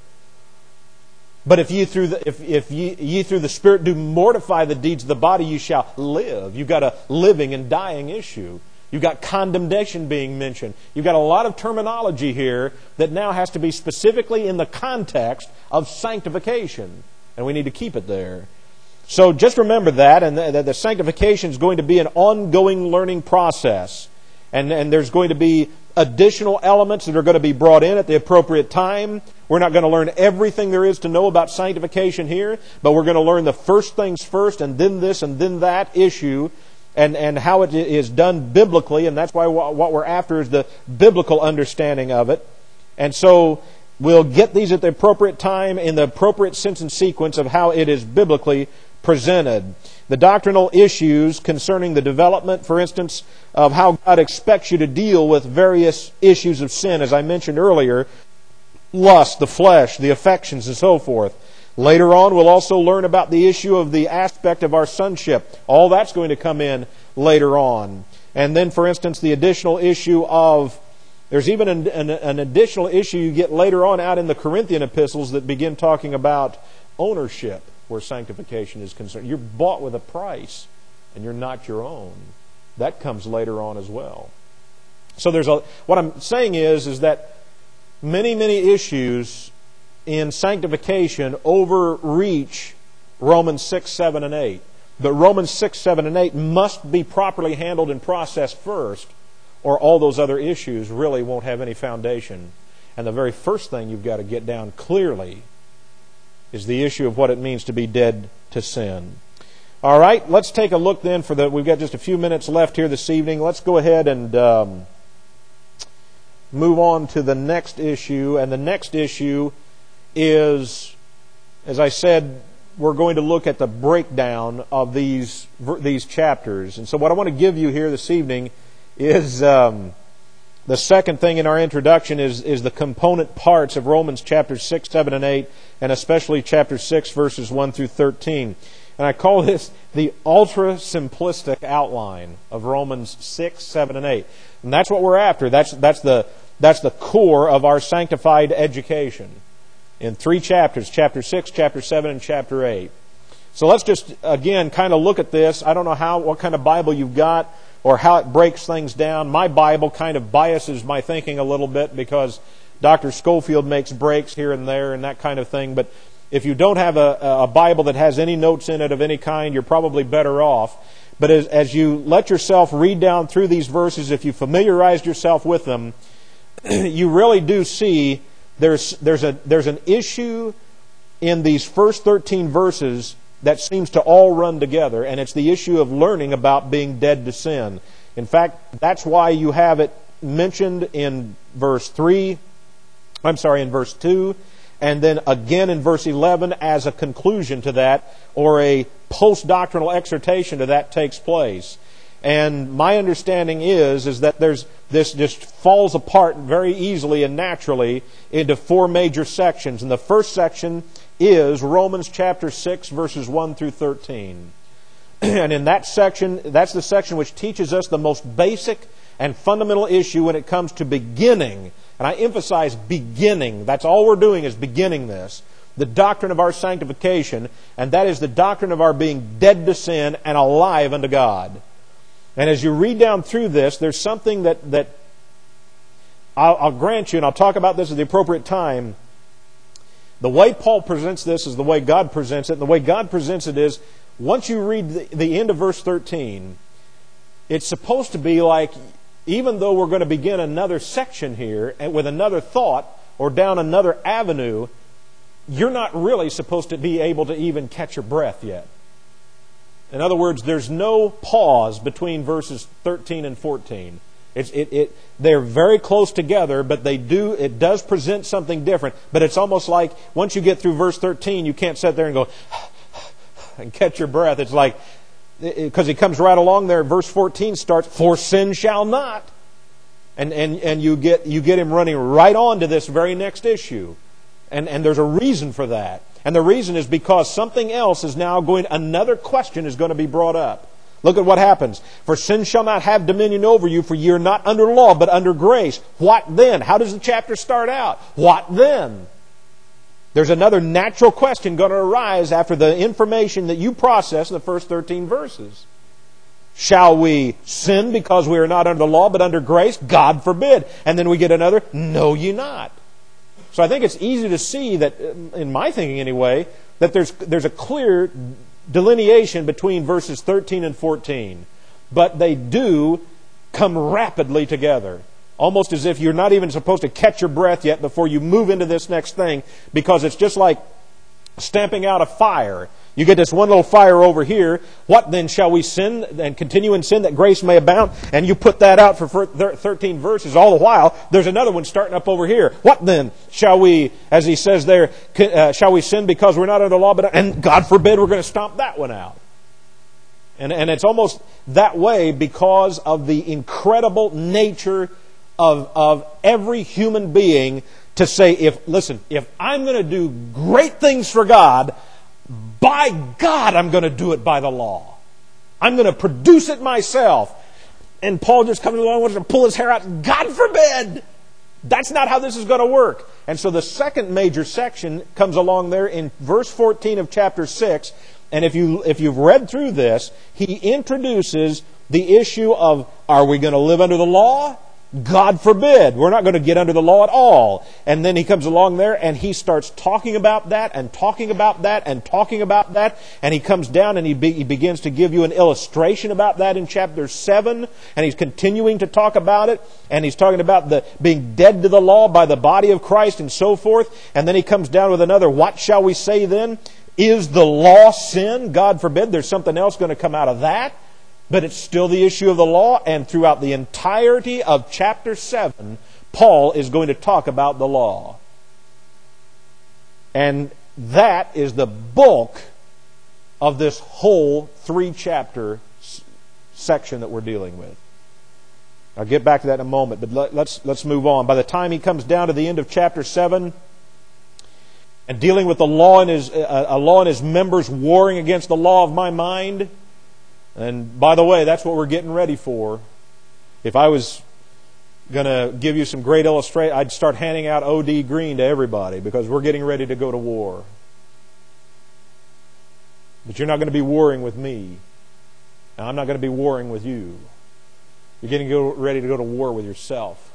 S1: But if ye through the if, if ye, ye through the Spirit do mortify the deeds of the body, you shall live. You've got a living and dying issue. You've got condemnation being mentioned. You've got a lot of terminology here that now has to be specifically in the context of sanctification. And we need to keep it there. So just remember that, and that the sanctification is going to be an ongoing learning process. And, and there's going to be additional elements that are going to be brought in at the appropriate time. We're not going to learn everything there is to know about sanctification here, but we're going to learn the first things first, and then this, and then that issue, and, and how it is done biblically. And that's why what we're after is the biblical understanding of it. And so we'll get these at the appropriate time in the appropriate sense and sequence of how it is biblically presented. The doctrinal issues concerning the development, for instance, of how God expects you to deal with various issues of sin, as I mentioned earlier, lust, the flesh, the affections, and so forth. Later on, we'll also learn about the issue of the aspect of our sonship. All that's going to come in later on. And then, for instance, the additional issue of, there's even an, an, an additional issue you get later on out in the Corinthian epistles that begin talking about ownership, where sanctification is concerned. You're bought with a price, and you're not your own. That comes later on as well. So there's a, what I'm saying is, is that many, many issues in sanctification overreach Romans six, seven, and eight. But Romans six, seven, and eight must be properly handled and processed first, or all those other issues really won't have any foundation. And the very first thing you've got to get down clearly is the issue of what it means to be dead to sin. All right, let's take a look then for the... We've got just a few minutes left here this evening. Let's go ahead and um, move on to the next issue. And the next issue is, as I said, we're going to look at the breakdown of these these chapters. And so what I want to give you here this evening is... Um, The second thing in our introduction is, is the component parts of Romans chapters six, seven, and eight, and especially chapter six, verses one through thirteen. And I call this the ultra-simplistic outline of Romans six, seven, and eight. And that's what we're after. That's, that's, the, that's the core of our sanctified education. In three chapters, chapter six, chapter seven, and chapter eight. So let's just, again, kind of look at this. I don't know how what kind of Bible you've got, or how it breaks things down. My Bible kind of biases my thinking a little bit because Doctor Schofield makes breaks here and there and that kind of thing. But if you don't have a, a Bible that has any notes in it of any kind, you're probably better off. But as, as you let yourself read down through these verses, if you familiarized yourself with them, you really do see there's, there's, a, there's an issue in these first thirteen verses that seems to all run together, and it's the issue of learning about being dead to sin. In fact, that's why you have it mentioned in verse three, I'm sorry, in verse two, and then again in verse eleven as a conclusion to that, or a post-doctrinal exhortation to that takes place. And my understanding is, is that there's this just falls apart very easily and naturally into four major sections. And the first section is Romans chapter six, verses one through thirteen. And in that section, that's the section which teaches us the most basic and fundamental issue when it comes to beginning. And I emphasize beginning. That's all we're doing is beginning this. The doctrine of our sanctification, and that is the doctrine of our being dead to sin and alive unto God. And as you read down through this, there's something that, that I'll, I'll grant you, and I'll talk about this at the appropriate time. The way Paul presents this is the way God presents it. And the way God presents it is, once you read the, the end of verse thirteen, it's supposed to be like, even though we're going to begin another section here and with another thought or down another avenue, you're not really supposed to be able to even catch your breath yet. In other words, there's no pause between verses thirteen and fourteen. It's, it, it, they're very close together, but they do, it does present something different. But it's almost like once you get through verse thirteen, you can't sit there and go and catch your breath. It's like because he comes right along there, verse fourteen starts, for sin shall not. And and, and you get you get him running right on to this very next issue. And, and there's a reason for that. And the reason is because something else is now going, another question is going to be brought up. Look at what happens. For sin shall not have dominion over you, for ye are not under law, but under grace. What then? How does the chapter start out? What then? There's another natural question going to arise after the information that you process in the first thirteen verses. Shall we sin because we are not under the law, but under grace? God forbid. And then we get another, know ye not. So I think it's easy to see that, in my thinking anyway, that there's there's a clear delineation between verses thirteen and fourteen. But they do come rapidly together. Almost as if you're not even supposed to catch your breath yet before you move into this next thing. Because it's just like stamping out a fire. You get this one little fire over here. What then shall we sin and continue in sin that grace may abound? And you put that out for thirteen verses. All the while, there's another one starting up over here. What then shall we, as he says there, uh, shall we sin because we're not under the law? But and God forbid we're going to stomp that one out. And, and it's almost that way because of the incredible nature of, of every human being to say, if listen, if I'm going to do great things for God, by God, I'm going to do it by the law. I'm going to produce it myself. And Paul just comes along and wants to pull his hair out. God forbid! That's not how this is going to work. And so the second major section comes along there in verse fourteen of chapter six. And if, you, if you've read through this, he introduces the issue of, are we going to live under the law? God forbid. We're not going to get under the law at all. And then he comes along there and he starts talking about that and talking about that and talking about that. And he comes down and he, be, he begins to give you an illustration about that in chapter seven. And he's continuing to talk about it. And he's talking about the being dead to the law by the body of Christ and so forth. And then he comes down with another, what shall we say then? Is the law sin? God forbid. There's something else going to come out of that. But it's still the issue of the law, and throughout the entirety of chapter seven, Paul is going to talk about the law. And that is the bulk of this whole three-chapter section that we're dealing with. I'll get back to that in a moment, but let's, let's move on. By the time he comes down to the end of chapter seven, and dealing with the law and his, a law and his members warring against the law of my mind. And by the way, that's what we're getting ready for. If I was going to give you some great illustration, I'd start handing out O D Green to everybody because we're getting ready to go to war. But you're not going to be warring with me. And I'm not going to be warring with you. You're getting ready to go to war with yourself.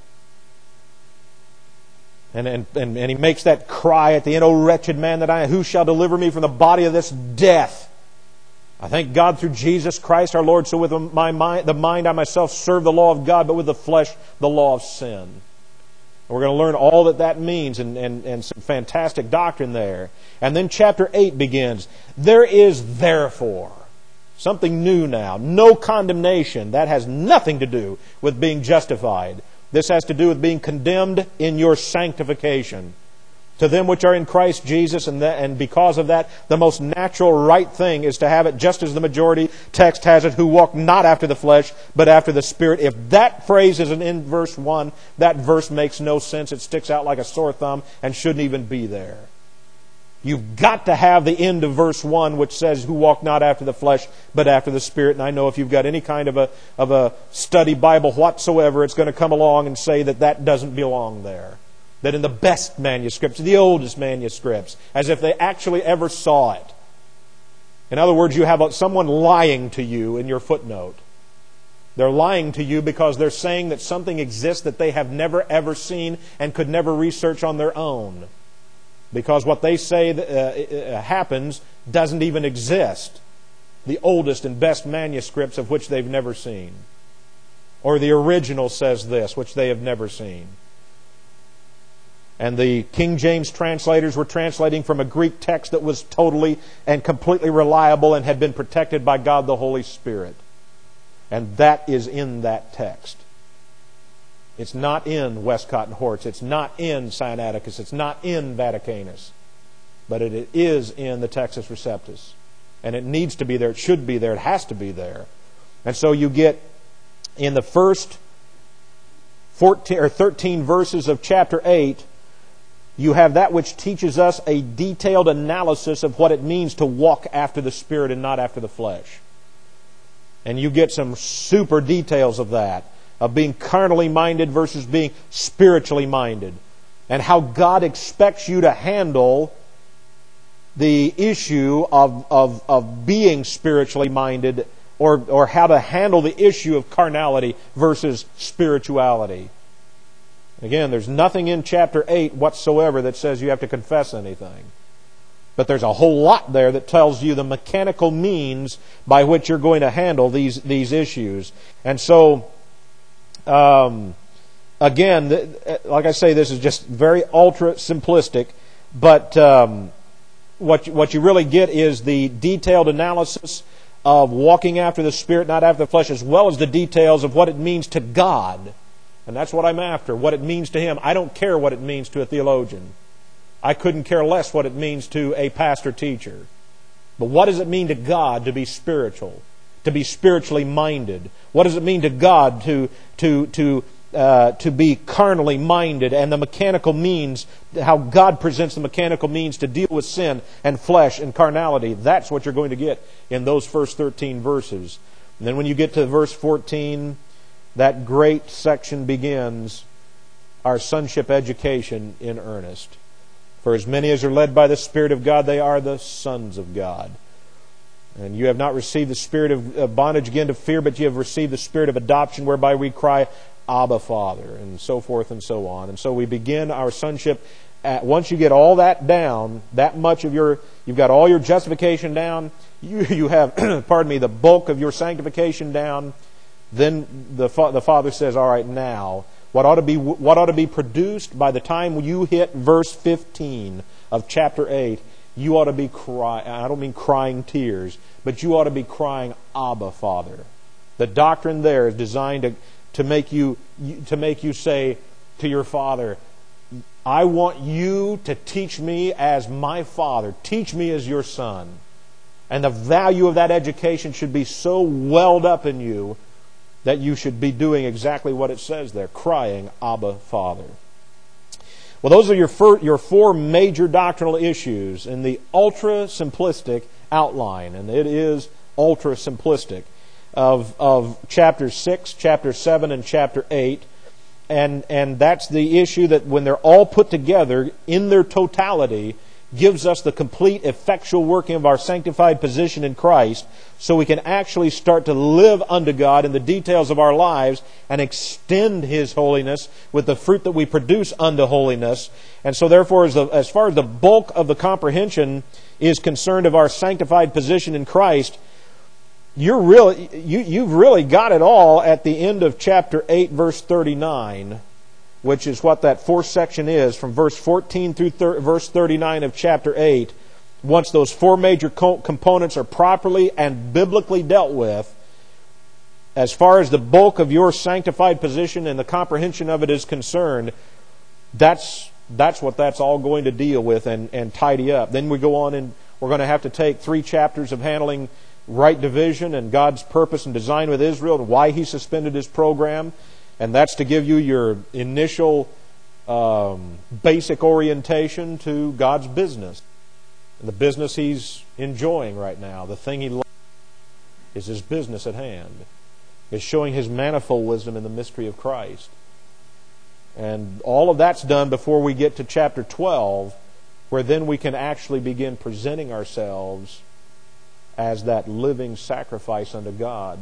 S1: And, and, and, and he makes that cry at the end, O wretched man that I am, who shall deliver me from the body of this death? I thank God through Jesus Christ our Lord. So with my mind, the mind I myself serve the law of God, but with the flesh the law of sin. And we're going to learn all that that means and, and, and some fantastic doctrine there. And then chapter eight begins. There is therefore something new now. No condemnation. That has nothing to do with being justified. This has to do with being condemned in your sanctification. To them which are in Christ Jesus, and, that, and because of that, the most natural right thing is to have it just as the majority text has it, who walk not after the flesh, but after the Spirit. If that phrase isn't in verse one, that verse makes no sense. It sticks out like a sore thumb and shouldn't even be there. You've got to have the end of verse one, which says, who walk not after the flesh, but after the Spirit. And I know if you've got any kind of a, of a study Bible whatsoever, it's going to come along and say that that doesn't belong there. That in the best manuscripts, the oldest manuscripts, as if they actually ever saw it. In other words, you have someone lying to you in your footnote. They're lying to you because they're saying that something exists that they have never ever seen and could never research on their own. Because what they say uh, happens doesn't even exist. The oldest and best manuscripts of which they've never seen. Or the original says this, which they have never seen. And the King James translators were translating from a Greek text that was totally and completely reliable and had been protected by God the Holy Spirit. And that is in that text. It's not in Westcott and Hort's. It's not in Sinaiticus. It's not in Vaticanus. But it is in the Textus Receptus. And it needs to be there. It should be there. It has to be there. And so you get in the first fourteen or thirteen verses of chapter eight, you have that which teaches us a detailed analysis of what it means to walk after the Spirit and not after the flesh. And you get some super details of that, of being carnally minded versus being spiritually minded, and how God expects you to handle the issue of, of, of being spiritually minded, or, or how to handle the issue of carnality versus spirituality. Again, there's nothing in chapter eight whatsoever that says you have to confess anything. But there's a whole lot there that tells you the mechanical means by which you're going to handle these, these issues. And so, um, again, like I say, this is just very ultra simplistic, but um, what, what you really get is the detailed analysis of walking after the Spirit, not after the flesh, as well as the details of what it means to God. And that's what I'm after, what it means to Him. I don't care what it means to a theologian. I couldn't care less what it means to a pastor-teacher. But what does it mean to God to be spiritual, to be spiritually minded? What does it mean to God to to to uh, to be carnally minded, and the mechanical means, how God presents the mechanical means to deal with sin and flesh and carnality? That's what you're going to get in those first thirteen verses. And then when you get to verse fourteen, that great section begins, our sonship education in earnest. For as many as are led by the Spirit of God, they are the sons of God. And you have not received the spirit of bondage again to fear, but you have received the spirit of adoption, whereby we cry, Abba, Father, and so forth and so on. And so we begin our sonship. At, once you get all that down, that much of your, you've got all your justification down, you, you have, pardon me, the bulk of your sanctification down, then the, the Father says, all right, now, what ought to be what ought to be produced by the time you hit verse fifteen of chapter eight, you ought to be crying. I don't mean crying tears, but you ought to be crying, Abba, Father. The doctrine there is designed to, to make you to make you say to your Father, I want you to teach me as my Father. Teach me as your Son. And the value of that education should be so welled up in you that you should be doing exactly what it says there, crying, Abba, Father. Well, those are your four, your four major doctrinal issues in the ultra-simplistic outline, and it is ultra-simplistic, of, of chapter six, chapter seven, and chapter eight. And, and that's the issue that when they're all put together in their totality, gives us the complete effectual working of our sanctified position in Christ, so we can actually start to live unto God in the details of our lives and extend His holiness with the fruit that we produce unto holiness. And so therefore, as, the, as far as the bulk of the comprehension is concerned of our sanctified position in Christ, you're really, you, you've really got it all at the end of chapter eight, verse thirty-nine, which is what that fourth section is, from verse fourteen through thir- verse thirty-nine of chapter eight. Once those four major co- components are properly and biblically dealt with, as far as the bulk of your sanctified position and the comprehension of it is concerned, that's that's what that's all going to deal with and, and tidy up. Then we go on and we're going to have to take three chapters of handling right division and God's purpose and design with Israel and why He suspended His program. And that's to give you your initial um, basic orientation to God's business. And the business He's enjoying right now, the thing He loves, is His business at hand. Is showing His manifold wisdom in the mystery of Christ. And all of that's done before we get to chapter twelve, where then we can actually begin presenting ourselves as that living sacrifice unto God.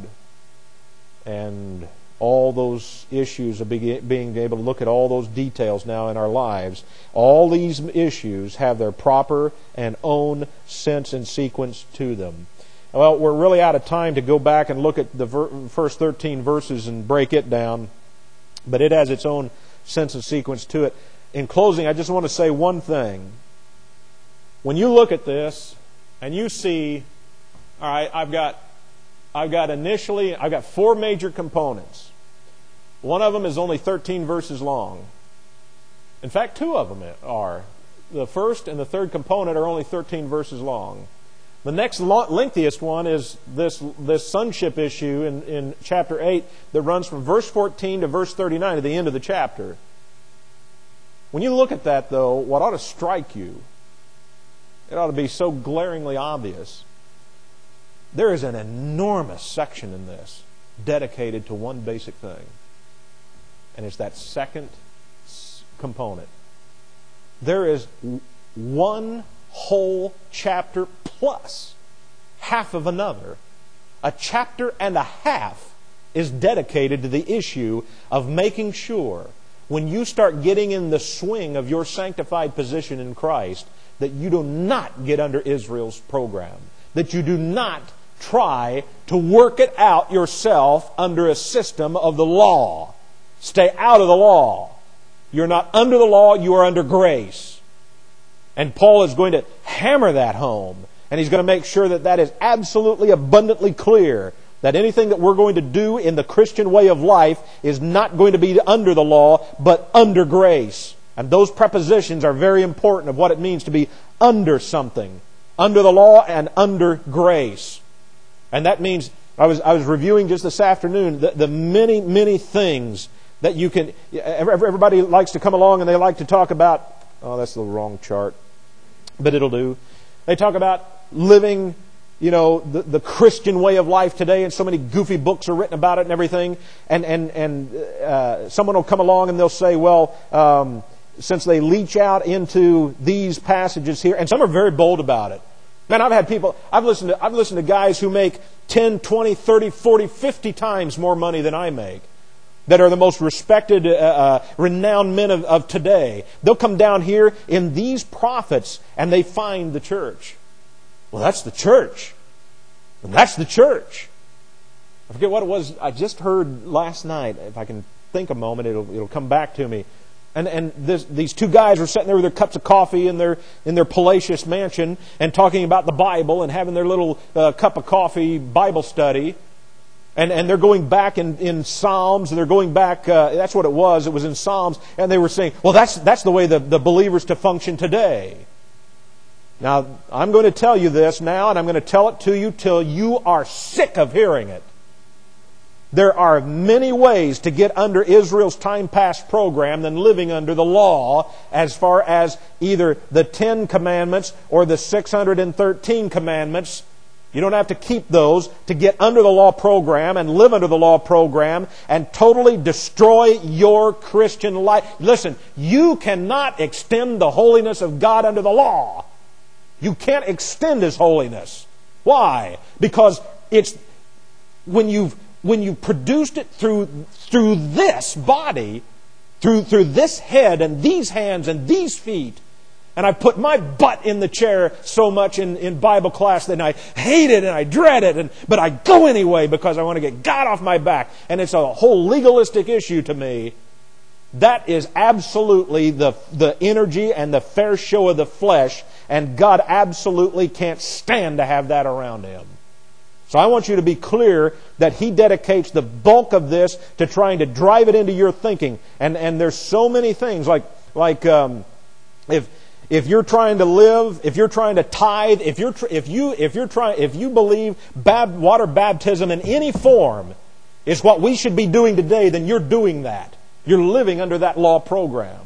S1: And all those issues of being able to look at all those details now in our lives. All these issues have their proper and own sense and sequence to them. Well, we're really out of time to go back and look at the first thirteen verses and break it down, but it has its own sense and sequence to it. In closing, I just want to say one thing. When you look at this and you see, all right, I've got I've got initially, I've got four major components. One of them is only thirteen verses long. In fact, two of them are. The first and the third component are only thirteen verses long. The next lengthiest one is this, this sonship issue in, in chapter eight that runs from verse fourteen to verse thirty-nine at the end of the chapter. When you look at that, though, what ought to strike you, it ought to be so glaringly obvious. There is an enormous section in this dedicated to one basic thing. And it's that second component. There is one whole chapter plus half of another. A chapter and a half is dedicated to the issue of making sure when you start getting in the swing of your sanctified position in Christ that you do not get under Israel's program. That you do not try to work it out yourself under a system of the law. Stay out of the law. You're not under the law, you are under grace. And Paul is going to hammer that home. And he's going to make sure that that is absolutely abundantly clear. That anything that we're going to do in the Christian way of life is not going to be under the law, but under grace. And those prepositions are very important of what it means to be under something. Under the law and under grace. And that means, I was I was reviewing just this afternoon, the, the many, many things that you can... Everybody likes to come along and they like to talk about... Oh, that's the wrong chart. But it'll do. They talk about living... You know, the, the Christian way of life today, and so many goofy books are written about it and everything. And and and uh, someone will come along and they'll say, well, um, since they leach out into these passages here, and some are very bold about it. Man, I've had people, I've listened to, I've listened to guys who make ten, twenty, thirty, forty, fifty times more money than I make, that are the most respected, uh, uh, renowned men of, of today. They'll come down here in these prophets and they find the church. Well, that's the church. And that's the church. I forget what it was I just heard last night. If I can think a moment, it'll it'll come back to me. And and this, these two guys were sitting there with their cups of coffee in their in their palatial mansion and talking about the Bible and having their little uh, cup of coffee Bible study. And and they're going back in, in Psalms. And they're going back. Uh, that's what it was. It was in Psalms. And they were saying, well, that's that's the way the, the believers to function today. Now, I'm going to tell you this now, and I'm going to tell it to you till you are sick of hearing it. There are many ways to get under Israel's time past program than living under the law as far as either the Ten Commandments or the six hundred thirteen Commandments. You don't have to keep those to get under the law program and live under the law program and totally destroy your Christian life. Listen, you cannot extend the holiness of God under the law. You can't extend His holiness. Why? Because it's when you've when you produced it through through this body, through through this head and these hands and these feet, and I put my butt in the chair so much in, in Bible class that I hate it and I dread it, and but I go anyway because I want to get God off my back, and it's a whole legalistic issue to me. That is absolutely the the energy and the fair show of the flesh. And God absolutely can't stand to have that around Him. So I want you to be clear that He dedicates the bulk of this to trying to drive it into your thinking. And and there's so many things like like um, if if you're trying to live, if you're trying to tithe, if you're if you if you're trying if you believe bab, water baptism in any form is what we should be doing today, then you're doing that. You're living under that law program.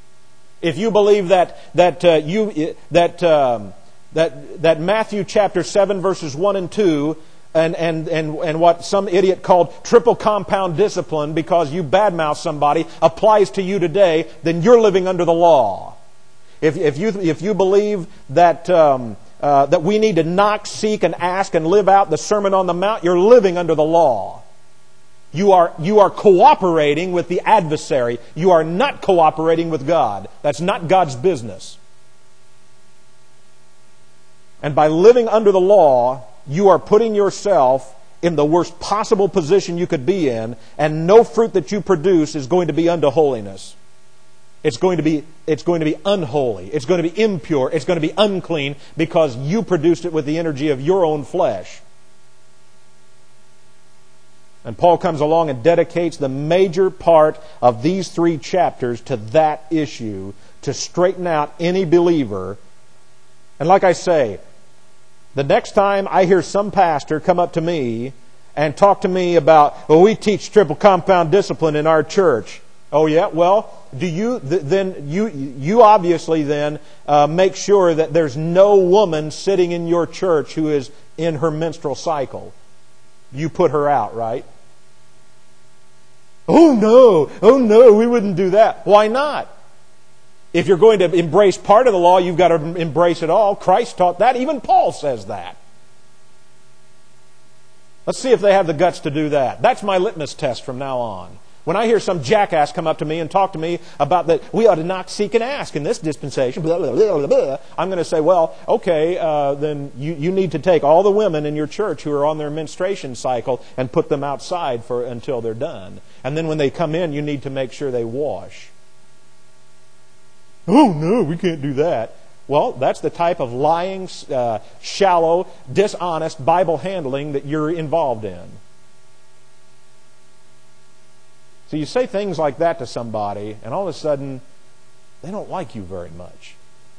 S1: If you believe that that uh, you that um, that that Matthew chapter seven verses one and two and and and and what some idiot called triple compound discipline because you badmouth somebody applies to you today, then you're living under the law. If if you if you believe that um, uh, that we need to knock, seek, and ask and live out the Sermon on the Mount, you're living under the law. You are, you are cooperating with the adversary. You are not cooperating with God. That's not God's business. And by living under the law, you are putting yourself in the worst possible position you could be in, and no fruit that you produce is going to be unto holiness. It's going to be, it's going to be unholy. It's going to be impure. It's going to be unclean because you produced it with the energy of your own flesh. And Paul comes along and dedicates the major part of these three chapters to that issue, to straighten out any believer. And like I say, The next time I hear some pastor come up to me and talk to me about, well, we teach triple compound discipline in our church. Oh yeah, well, do you th- then you you obviously then uh, make sure that there's no woman sitting in your church who is in her menstrual cycle. You put her out, right? Oh no, oh no, we wouldn't do that. Why not? If you're going to embrace part of the law, you've got to embrace it all. Christ taught that. Even Paul says that. Let's see if they have the guts to do that. That's my litmus test from now on. When I hear some jackass come up to me and talk to me about that we ought to not seek and ask in this dispensation, blah, blah, blah, blah, I'm going to say, well, okay, uh, then you, you need to take all the women in your church who are on their menstruation cycle and put them outside for until they're done. And then when they come in, you need to make sure they wash. Oh, no, we can't do that. Well, that's the type of lying, uh, shallow, dishonest Bible handling that you're involved in. So you say things like that to somebody, and all of a sudden, they don't like you very much.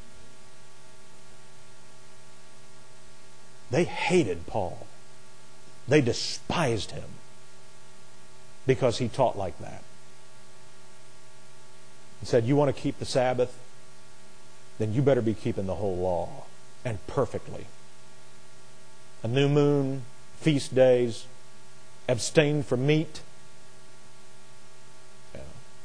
S1: They hated Paul. They despised him because he taught like that. He said, you want to keep the Sabbath? Then you better be keeping the whole law, and perfectly. A new moon, feast days, abstain from meat. Yeah.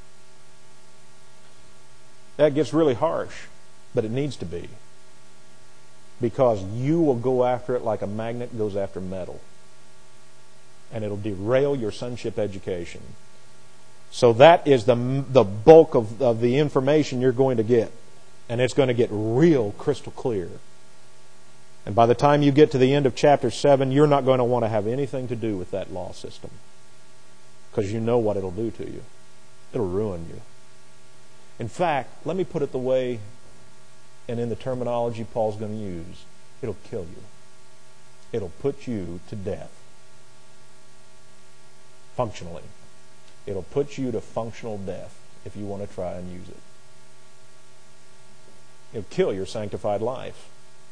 S1: That gets really harsh, but it needs to be. Because you will go after it like a magnet goes after metal. And it'll derail your sonship education. So that is the, the bulk of, of the information you're going to get. And it's going to get real crystal clear. And by the time you get to the end of chapter seven, you're not going to want to have anything to do with that law system. Because you know what it'll do to you. It'll ruin you. In fact, let me put it the way and in the terminology Paul's going to use. It'll kill you. It'll put you to death. Functionally. It'll put you to functional death if you want to try and use it. It'll kill your sanctified life.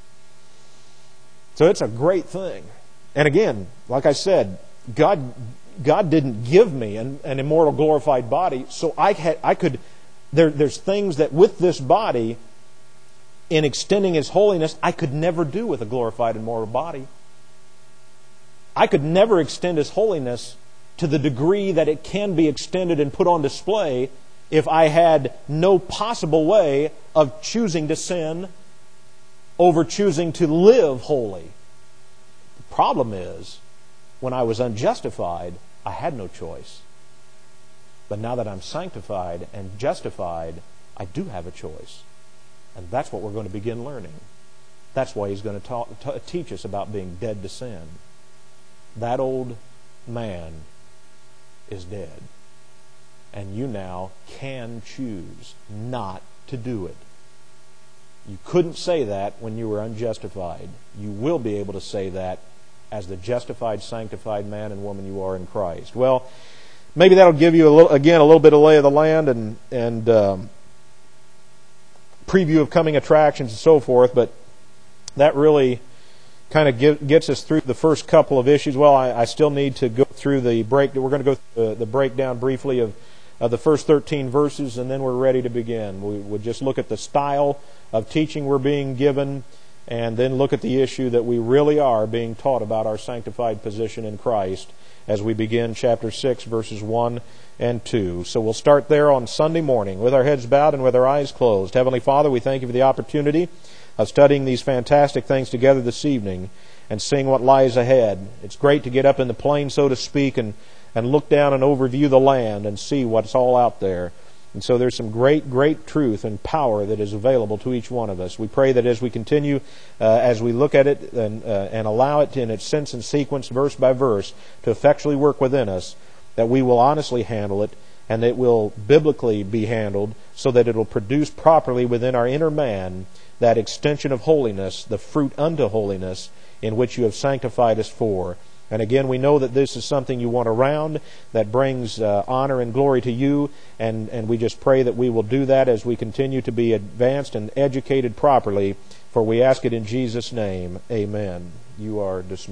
S1: So it's a great thing. And again, like I said, God God didn't give me an, an immortal glorified body, so I had I could there there's things that with this body, in extending His holiness, I could never do with a glorified immortal body. I could never extend His holiness to the degree that it can be extended and put on display if I had no possible way of choosing to sin over choosing to live holy. The problem is, when I was unjustified, I had no choice. But now that I'm sanctified and justified, I do have a choice. And that's what we're going to begin learning. That's why he's going to talk, t- teach us about being dead to sin. That old man is dead. And you now can choose not to do it. You couldn't say that when you were unjustified. You will be able to say that as the justified, sanctified man and woman you are in Christ. Well, maybe that'll give you, a little, again, a little bit of lay of the land and, and um, preview of coming attractions and so forth, but that really kind of give, gets us through the first couple of issues. Well, I, I still need to go through the break. We're going to go through the, the breakdown briefly of of the first thirteen verses, and then we're ready to begin. We would just look at the style of teaching we're being given, and then look at the issue that we really are being taught about our sanctified position in Christ as we begin chapter six, verses one and two. So we'll start there on Sunday morning with our heads bowed and with our eyes closed. Heavenly Father, we thank you for the opportunity of studying these fantastic things together this evening and seeing what lies ahead. It's great to get up in the plain, so to speak, and and look down and overview the land and see what's all out there. And so there's some great, great truth and power that is available to each one of us. We pray that as we continue, uh, as we look at it and, uh, and allow it in its sense and sequence, verse by verse, to effectually work within us, that we will honestly handle it and it will biblically be handled so that it will produce properly within our inner man that extension of holiness, the fruit unto holiness, in which you have sanctified us for. And again, we know that this is something you want around that brings uh, honor and glory to you, and, and we just pray that we will do that as we continue to be advanced and educated properly For we ask it in Jesus' name. Amen. You are dismissed.